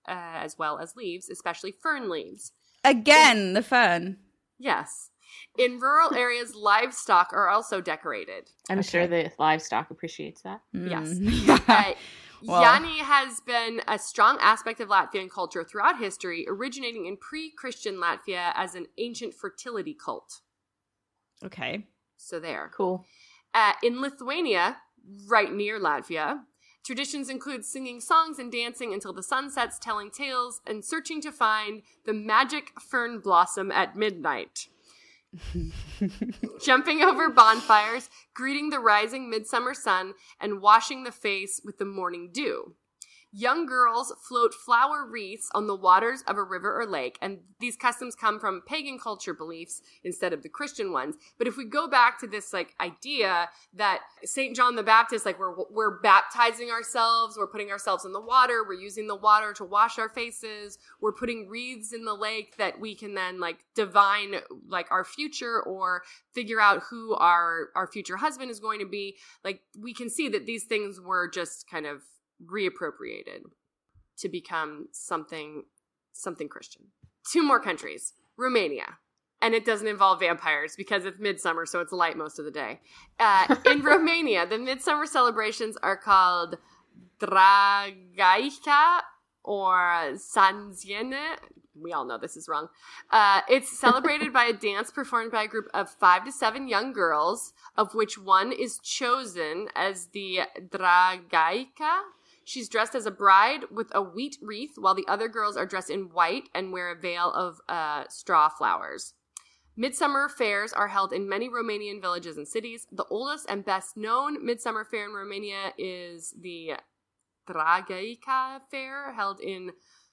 as well as leaves, especially fern leaves. Again, the fern. Yes. In rural areas, livestock are also decorated. I'm sure the livestock appreciates that. Yes. Well. Yanni has been a strong aspect of Latvian culture throughout history, originating in pre-Christian Latvia as an ancient fertility cult. Okay. So there. Cool. In Lithuania, right near Latvia, traditions include singing songs and dancing until the sun sets, telling tales, and searching to find the magic fern blossom at midnight. Jumping over bonfires, greeting the rising midsummer sun, and washing the face with the morning dew. Young girls float flower wreaths on the waters of a river or lake, and these customs come from pagan culture beliefs instead of the Christian ones. But if we go back to this idea that St. John the Baptist, we're baptizing ourselves, we're putting ourselves in the water, we're using the water to wash our faces, we're putting wreaths in the lake that we can then divine our future or figure out who our future husband is going to be. We can see that these things were just kind of reappropriated to become something Christian. 2 more countries. Romania. And it doesn't involve vampires because it's midsummer, so it's light most of the day. In Romania, the midsummer celebrations are called Dragaica or Sanziene. We all know this is wrong. It's celebrated by a dance performed by a group of 5 to 7 young girls, of which one is chosen as the Dragaica. She's dressed as a bride with a wheat wreath, while the other girls are dressed in white and wear a veil of straw flowers. Midsummer fairs are held in many Romanian villages and cities. The oldest and best known midsummer fair in Romania is the Dragaica Fair, held in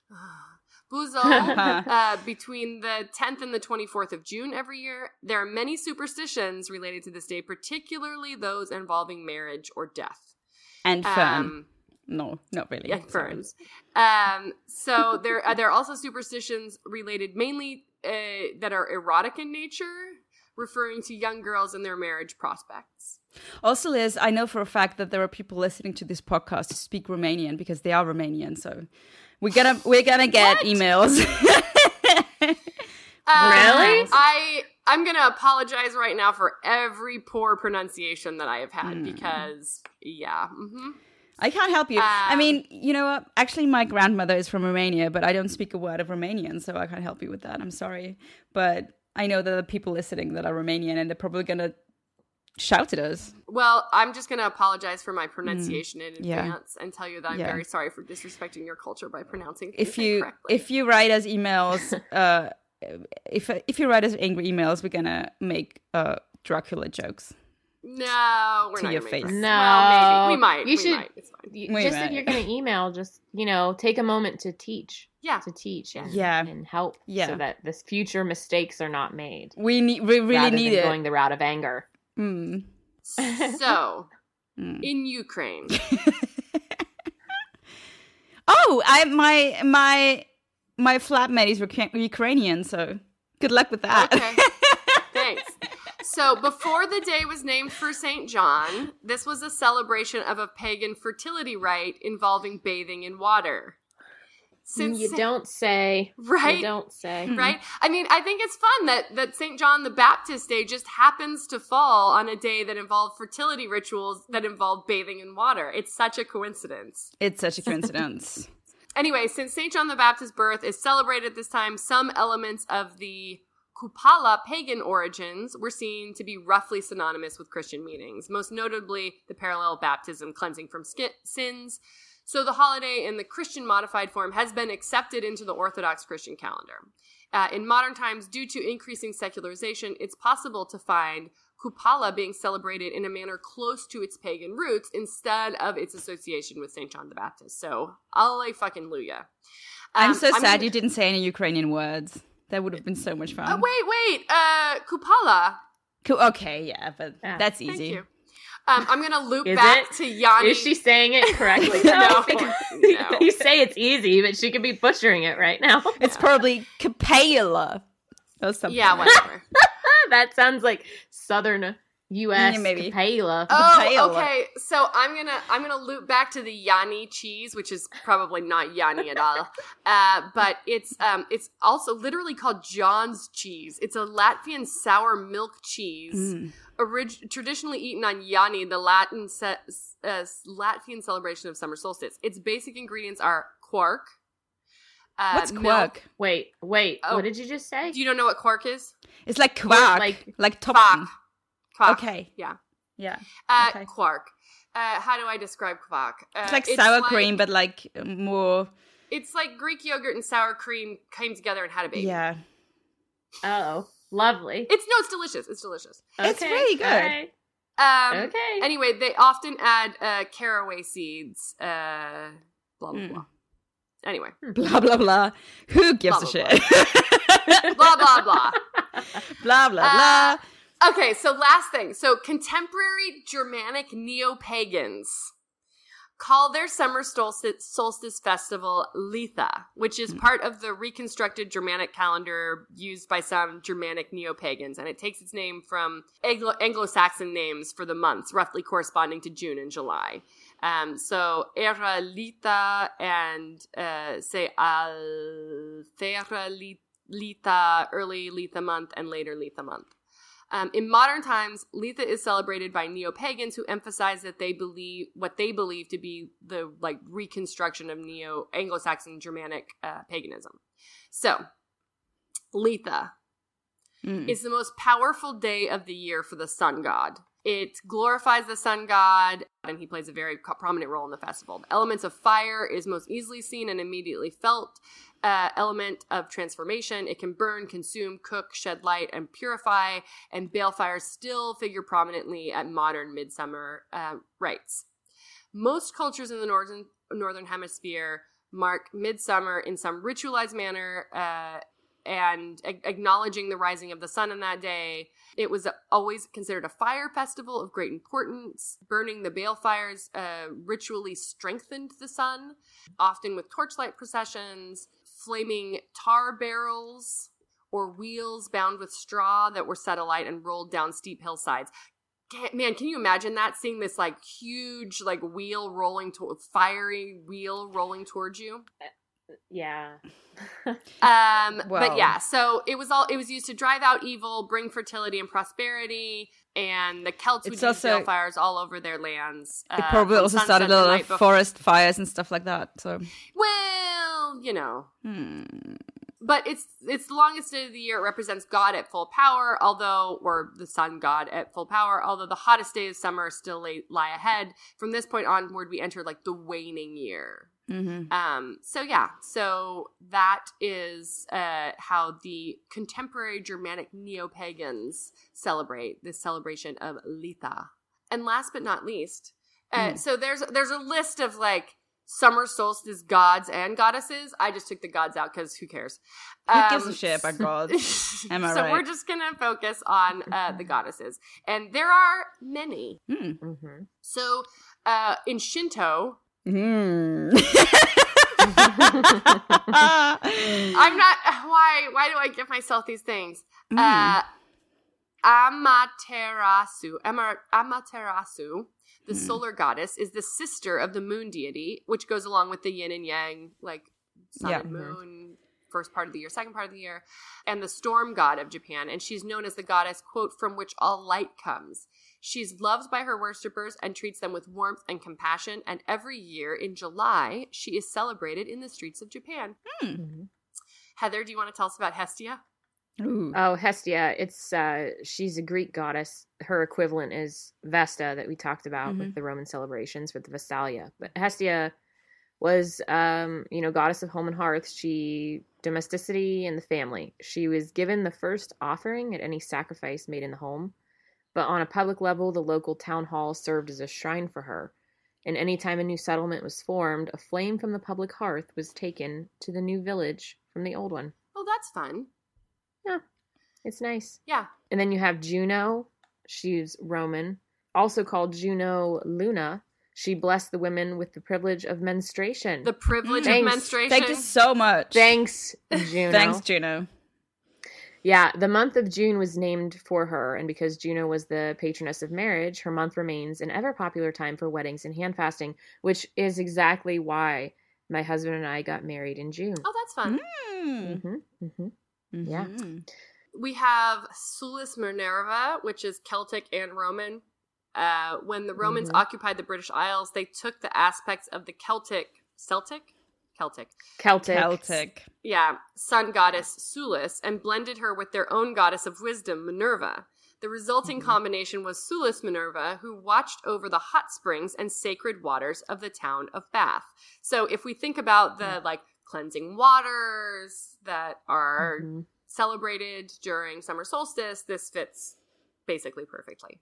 Buzău between the 10th and the 24th of June every year. There are many superstitions related to this day, particularly those involving marriage or death. And fern. No, not really. Yeah, ferns. So there are also superstitions related mainly that are erotic in nature, referring to young girls and their marriage prospects. Also, Liz, I know for a fact that there are people listening to this podcast who speak Romanian because they are Romanian. So we're gonna get emails. Really? I'm gonna apologize right now for every poor pronunciation that I have had because I can't help you. I mean, you know what? Actually, my grandmother is from Romania, but I don't speak a word of Romanian, so I can't help you with that. I'm sorry. But I know that there are people listening that are Romanian, and they're probably going to shout at us. Well, I'm just going to apologize for my pronunciation in advance and tell you that I'm very sorry for disrespecting your culture by pronouncing things incorrectly. If you write us emails, if you write us angry emails, we're going to make Dracula jokes. No, we're to not your gonna face. Make No, well, maybe we might. Might. It's fine. If you're going to email, just take a moment to teach. Yeah, and help so that this future mistakes are not made. We really need it. Going the route of anger. So, in Ukraine. My flatmate is Ukrainian, so good luck with that. Okay, thanks. So, before the day was named for St. John, this was a celebration of a pagan fertility rite involving bathing in water. You don't say. Right? You don't say. Right? I mean, I think it's fun that St. John the Baptist Day just happens to fall on a day that involved fertility rituals that involve bathing in water. It's such a coincidence. It's such a coincidence. Anyway, since St. John the Baptist's birth is celebrated at this time, some elements of the Kupala pagan origins were seen to be roughly synonymous with Christian meanings, most notably the parallel baptism cleansing from sins. So the holiday in the Christian modified form has been accepted into the Orthodox Christian calendar. In modern times, due to increasing secularization, it's possible to find Kupala being celebrated in a manner close to its pagan roots instead of its association with St. John the Baptist. So, alleluia. I'm so sad you didn't say any Ukrainian words. That would have been so much fun. Wait. Kupala. Okay, yeah, but that's easy. Thank you. I'm going to loop back to Yanni. Is she saying it correctly? No. You say it's easy, but she could be butchering it right now. It's probably Kapala or something. Yeah, whatever. That sounds like Southern U.S. maybe. Capella. Oh, Pale. okay. So I'm gonna loop back to the Yanni cheese, which is probably not Yanni at all, but it's also literally called John's cheese. It's a Latvian sour milk cheese, traditionally eaten on Yanni, the Latvian celebration of summer solstice. Its basic ingredients are quark. What's milk. quark? Wait. Oh. What did you just say? Do you don't know what quark is? It's like quark, like topping. Quark. Okay. Yeah. Yeah. Okay. Quark. How do I describe quark? It's like sour cream, but like more. It's like Greek yogurt and sour cream came together and had a baby. Yeah. Oh, lovely. It's delicious. It's delicious. It's really good. All right. Okay. Anyway, they often add caraway seeds. Blah blah blah. Anyway. Blah blah blah. Who gives Blah, a blah, shit? Blah blah blah. Blah blah blah. Okay, so last thing. So contemporary Germanic neo-pagans call their summer solstice festival Litha, which is part of the reconstructed Germanic calendar used by some Germanic neo-pagans, and it takes its name from Anglo-Saxon names for the months, roughly corresponding to June and July. So Era Litha and say Althera Litha, early Litha month, and later Litha month. In modern times, Litha is celebrated by neo-pagans who emphasize that they believe to be the reconstruction of Anglo-Saxon Germanic paganism. So, Litha is the most powerful day of the year for the sun god. It glorifies the sun god, and he plays a very prominent role in the festival. The elements of fire is most easily seen and immediately felt. Element of transformation. It can burn, consume, cook, shed light, and purify, and balefires still figure prominently at modern midsummer rites. Most cultures in the northern hemisphere mark midsummer in some ritualized manner, and acknowledging the rising of the sun on that day. It was always considered a fire festival of great importance. Burning the balefires ritually strengthened the sun, often with torchlight processions, flaming tar barrels or wheels bound with straw that were set alight and rolled down steep hillsides. Man, can you imagine that? Seeing this huge wheel rolling fiery wheel rolling towards you? Yeah. But yeah, so it was used to drive out evil, bring fertility and prosperity, and the Celts would use balefires all over their lands. It probably also started a lot of forest fires and stuff like that. So, well, but it's the longest day of the year. It represents God at full power, or the sun god at full power. Although the hottest days of summer still lie ahead. From this point onward, we enter the waning year. Mm-hmm. So that is how the contemporary Germanic neo-pagans celebrate this celebration of Litha. And last but not least, so there's a list of summer solstice gods and goddesses. I just took the gods out because who cares? Who gives a shit about gods? Am I right? So we're just gonna focus on the goddesses, and there are many. Mm-hmm. So in Shinto. I'm not. Why do I give myself these things? Amaterasu, the solar goddess, is the sister of the moon deity, which goes along with the yin and yang, sun and moon, first part of the year, second part of the year, and the storm god of Japan. And she's known as the goddess, quote, from which all light comes. She's loved by her worshippers and treats them with warmth and compassion. And every year in July, she is celebrated in the streets of Japan. Mm-hmm. Heather, do you want to tell us about Hestia? Ooh. Oh, Hestia. It's she's a Greek goddess. Her equivalent is Vesta that we talked about with the Roman celebrations with the Vestalia. But Hestia was, goddess of home and hearth. Domesticity and the family. She was given the first offering at any sacrifice made in the home. But on a public level, the local town hall served as a shrine for her. And any time a new settlement was formed, a flame from the public hearth was taken to the new village from the old one. Oh, that's fun. Yeah, it's nice. Yeah. And then you have Juno. She's Roman. Also called Juno Luna. She blessed the women with the privilege of menstruation. The privilege of menstruation. Thank you so much. Thanks, Juno. Thanks, Juno. Yeah, the month of June was named for her, and because Juno was the patroness of marriage, her month remains an ever popular time for weddings and hand fasting, which is exactly why my husband and I got married in June. Oh, that's fun. Yeah. We have Sulis Minerva, which is Celtic and Roman. When the Romans occupied the British Isles, they took the aspects of the Celtic, yeah, sun goddess Sulis and blended her with their own goddess of wisdom, Minerva. The resulting combination was Sulis Minerva, who watched over the hot springs and sacred waters of the town of Bath. So if we think about the like cleansing waters that are celebrated during summer solstice, this fits basically perfectly.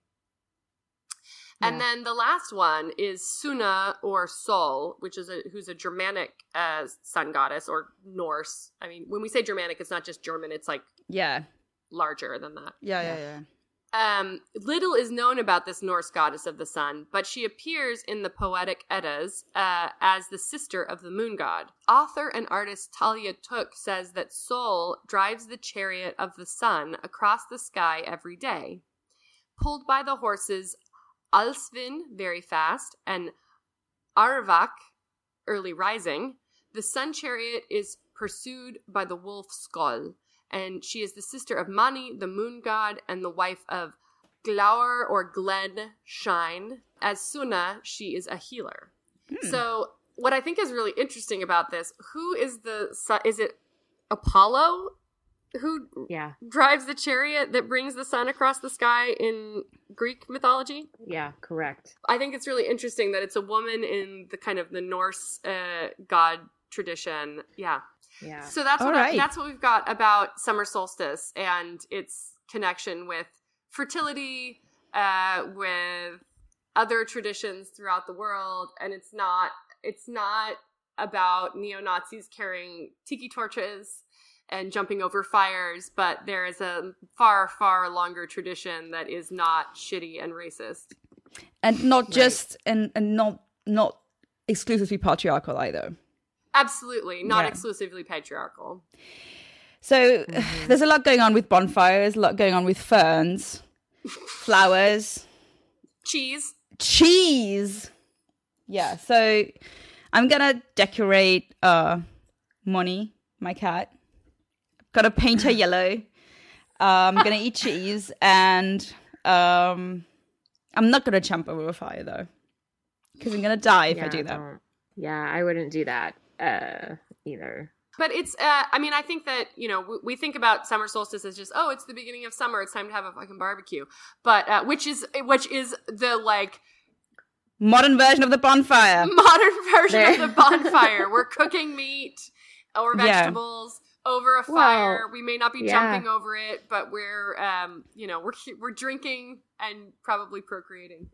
And then the last one is Suna or Sol, which is who's a Germanic sun goddess or Norse. I mean, when we say Germanic, it's not just German; it's like larger than that. Yeah. Little is known about this Norse goddess of the sun, but she appears in the Poetic Eddas as the sister of the moon god. Author and artist Talia Tuk says that Sol drives the chariot of the sun across the sky every day, pulled by the horses Alsvin, very fast, and Arvak, early rising. The sun chariot is pursued by the wolf Skoll, and she is the sister of Mani, the moon god, and the wife of Glaur or Glen Shine. As Suna, she is a healer. So what I think is really interesting about this, who is is it Apollo who drives the chariot that brings the sun across the sky in Greek mythology? Yeah, correct. I think it's really interesting that it's a woman in the kind of the Norse god tradition. Yeah. So that's that's what we've got about summer solstice and its connection with fertility, with other traditions throughout the world, and it's not about neo-Nazis carrying tiki torches and jumping over fires, but there is a far, far longer tradition that is not shitty and racist. And not just, and not exclusively patriarchal either. Absolutely. Not exclusively patriarchal. So there's a lot going on with bonfires, a lot going on with ferns, flowers. Cheese. Yeah, so I'm going to decorate Moni, my cat. Got to paint her yellow. I'm going to eat cheese. And I'm not going to jump over a fire, though. Because I'm going to die if I do that. Yeah, I wouldn't do that either. But it's, I think that, we think about summer solstice as just, it's the beginning of summer. It's time to have a fucking barbecue. But, which is the, like... modern version of the bonfire. We're cooking meat or vegetables over a fire. We may not be jumping over it, but we're drinking and probably procreating.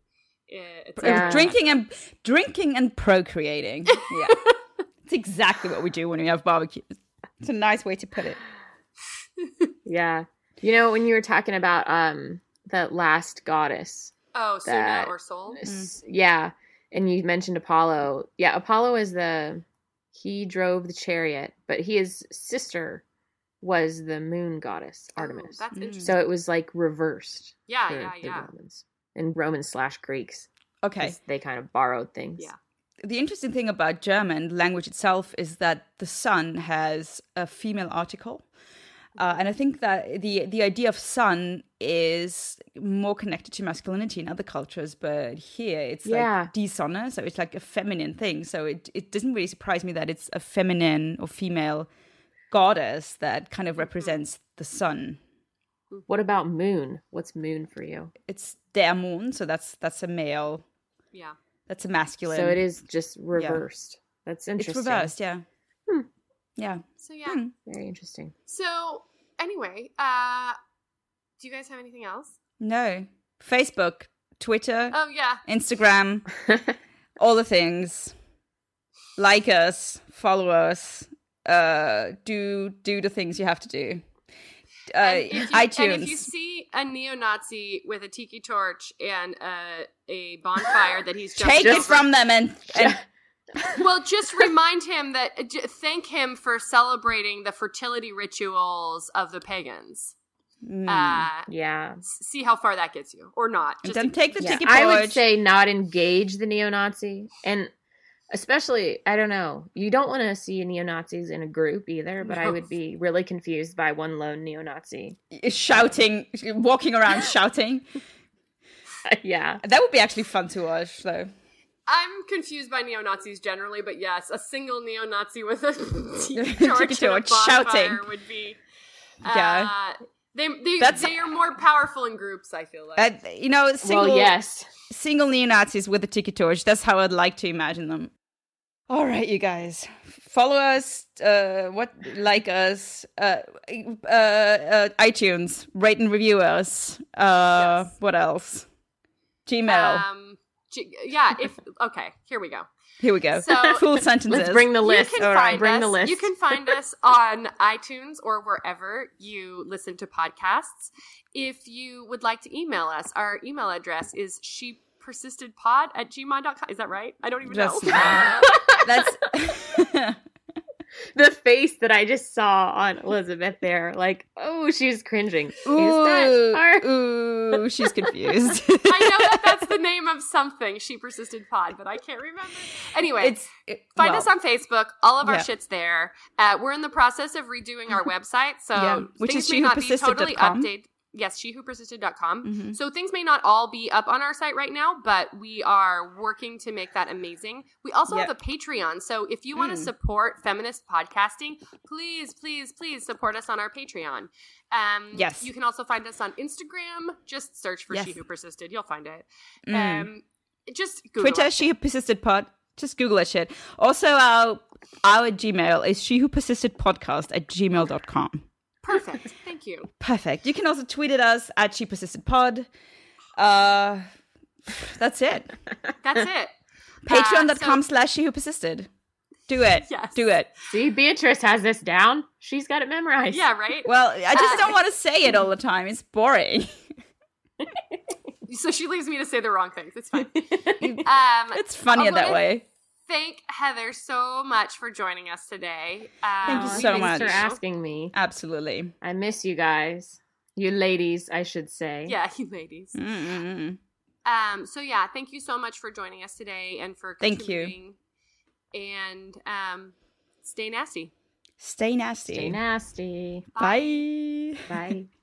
Drinking and procreating. Yeah. It's exactly what we do when we have barbecues. It's a nice way to put it. Yeah. When you were talking about that last goddess. Oh, Suna or Sol? Yeah. And you mentioned Apollo. Yeah, Apollo is he drove the chariot, but his sister was the moon goddess, Artemis. That's interesting. So it was like reversed. Yeah. Romans. And Romans/Greeks. Okay. They kind of borrowed things. Yeah. The interesting thing about German language itself is that the sun has a female article. And I think that the idea of sun is more connected to masculinity in other cultures, but here it's like die Sonne, so it's like a feminine thing. So it doesn't really surprise me that it's a feminine or female goddess that kind of represents the sun. What about moon? What's moon for you? It's der Mond, so that's a male. Yeah. That's a masculine. So it is just reversed. Yeah. That's interesting. It's reversed, yeah. Yeah. So yeah. Very interesting. So anyway, do you guys have anything else? No. Facebook, Twitter. Oh yeah. Instagram. All the things. Like us, follow us, do the things you have to do. iTunes. And if you see a neo-Nazi with a tiki torch and a bonfire that he's jumping take it from them and well, just remind him thank him for celebrating the fertility rituals of the pagans. Yeah. See how far that gets you, or not. And then take the Yeah, tiki torch. I would say not engage the neo-Nazi. And especially, I don't know, you don't want to see neo-Nazis in a group either, but I would be really confused by one lone neo-Nazi. Shouting, walking around shouting. Yeah. That would be actually fun to watch, though. I'm confused by neo-Nazis generally, but yes, a single neo-Nazi with a tiki Tiki torch and a torch, bonfire shouting. would be... Yeah. They That's- are more powerful in groups, I feel like. Single, yes. single neo-Nazis with a tiki torch. That's how I'd like to imagine them. All right, you guys. Follow us, like us, iTunes, rate and review us. Yes. What else? Gmail. Okay, here we go. Here we go. So- Full sentences. Let's bring the list. You can All right, find bring us. the list. You can find us on iTunes or wherever you listen to podcasts. If you would like to email us, our email address is shepersistedpod@gmail.com. Is that right? I don't even know. That's The face that I just saw on Elizabeth there, like, oh, she's cringing. Is that her? ooh, she's confused. I know that's the name of something, She Persisted Pod, but I can't remember. Anyway, find us on Facebook. All of our yeah. shit's there. We're in the process of redoing our website, so which things is may not be totally shewhopersisted.com. updated. Yes, shewhopersisted.com. Mm-hmm. So things may not all be up on our site right now, but we are working to make that amazing. We also have a Patreon. So if you want to support feminist podcasting, please, please, please support us on our Patreon. Yes. You can also find us on Instagram. Just search for Yes. She Who Persisted. You'll find it. Just Google Twitter, it. She Who Persisted Pod. Just Google that shit. Also, our Gmail is shewhopersistedpodcast@gmail.com. Perfect. Thank you. Perfect. You can also tweet at us at ShePersistedPod. That's it. That's it. Patreon.com/SheWhoPersisted. Do it. Yes. Do it. See, Beatrice has this down. She's got it memorized. Yeah, right? Well, I just don't want to say it all the time. It's boring. So she leaves me to say the wrong things. It's fine. It's funnier that way. Thank Heather so much for joining us today. Thank you Oh, so thanks much. for asking me. Absolutely. I miss you guys. You ladies, I should say. Yeah, you ladies. Mm-mm. So yeah, thank you so much for joining us today and for Thank you. contributing. And stay nasty. Stay nasty. Stay nasty. Bye. Bye.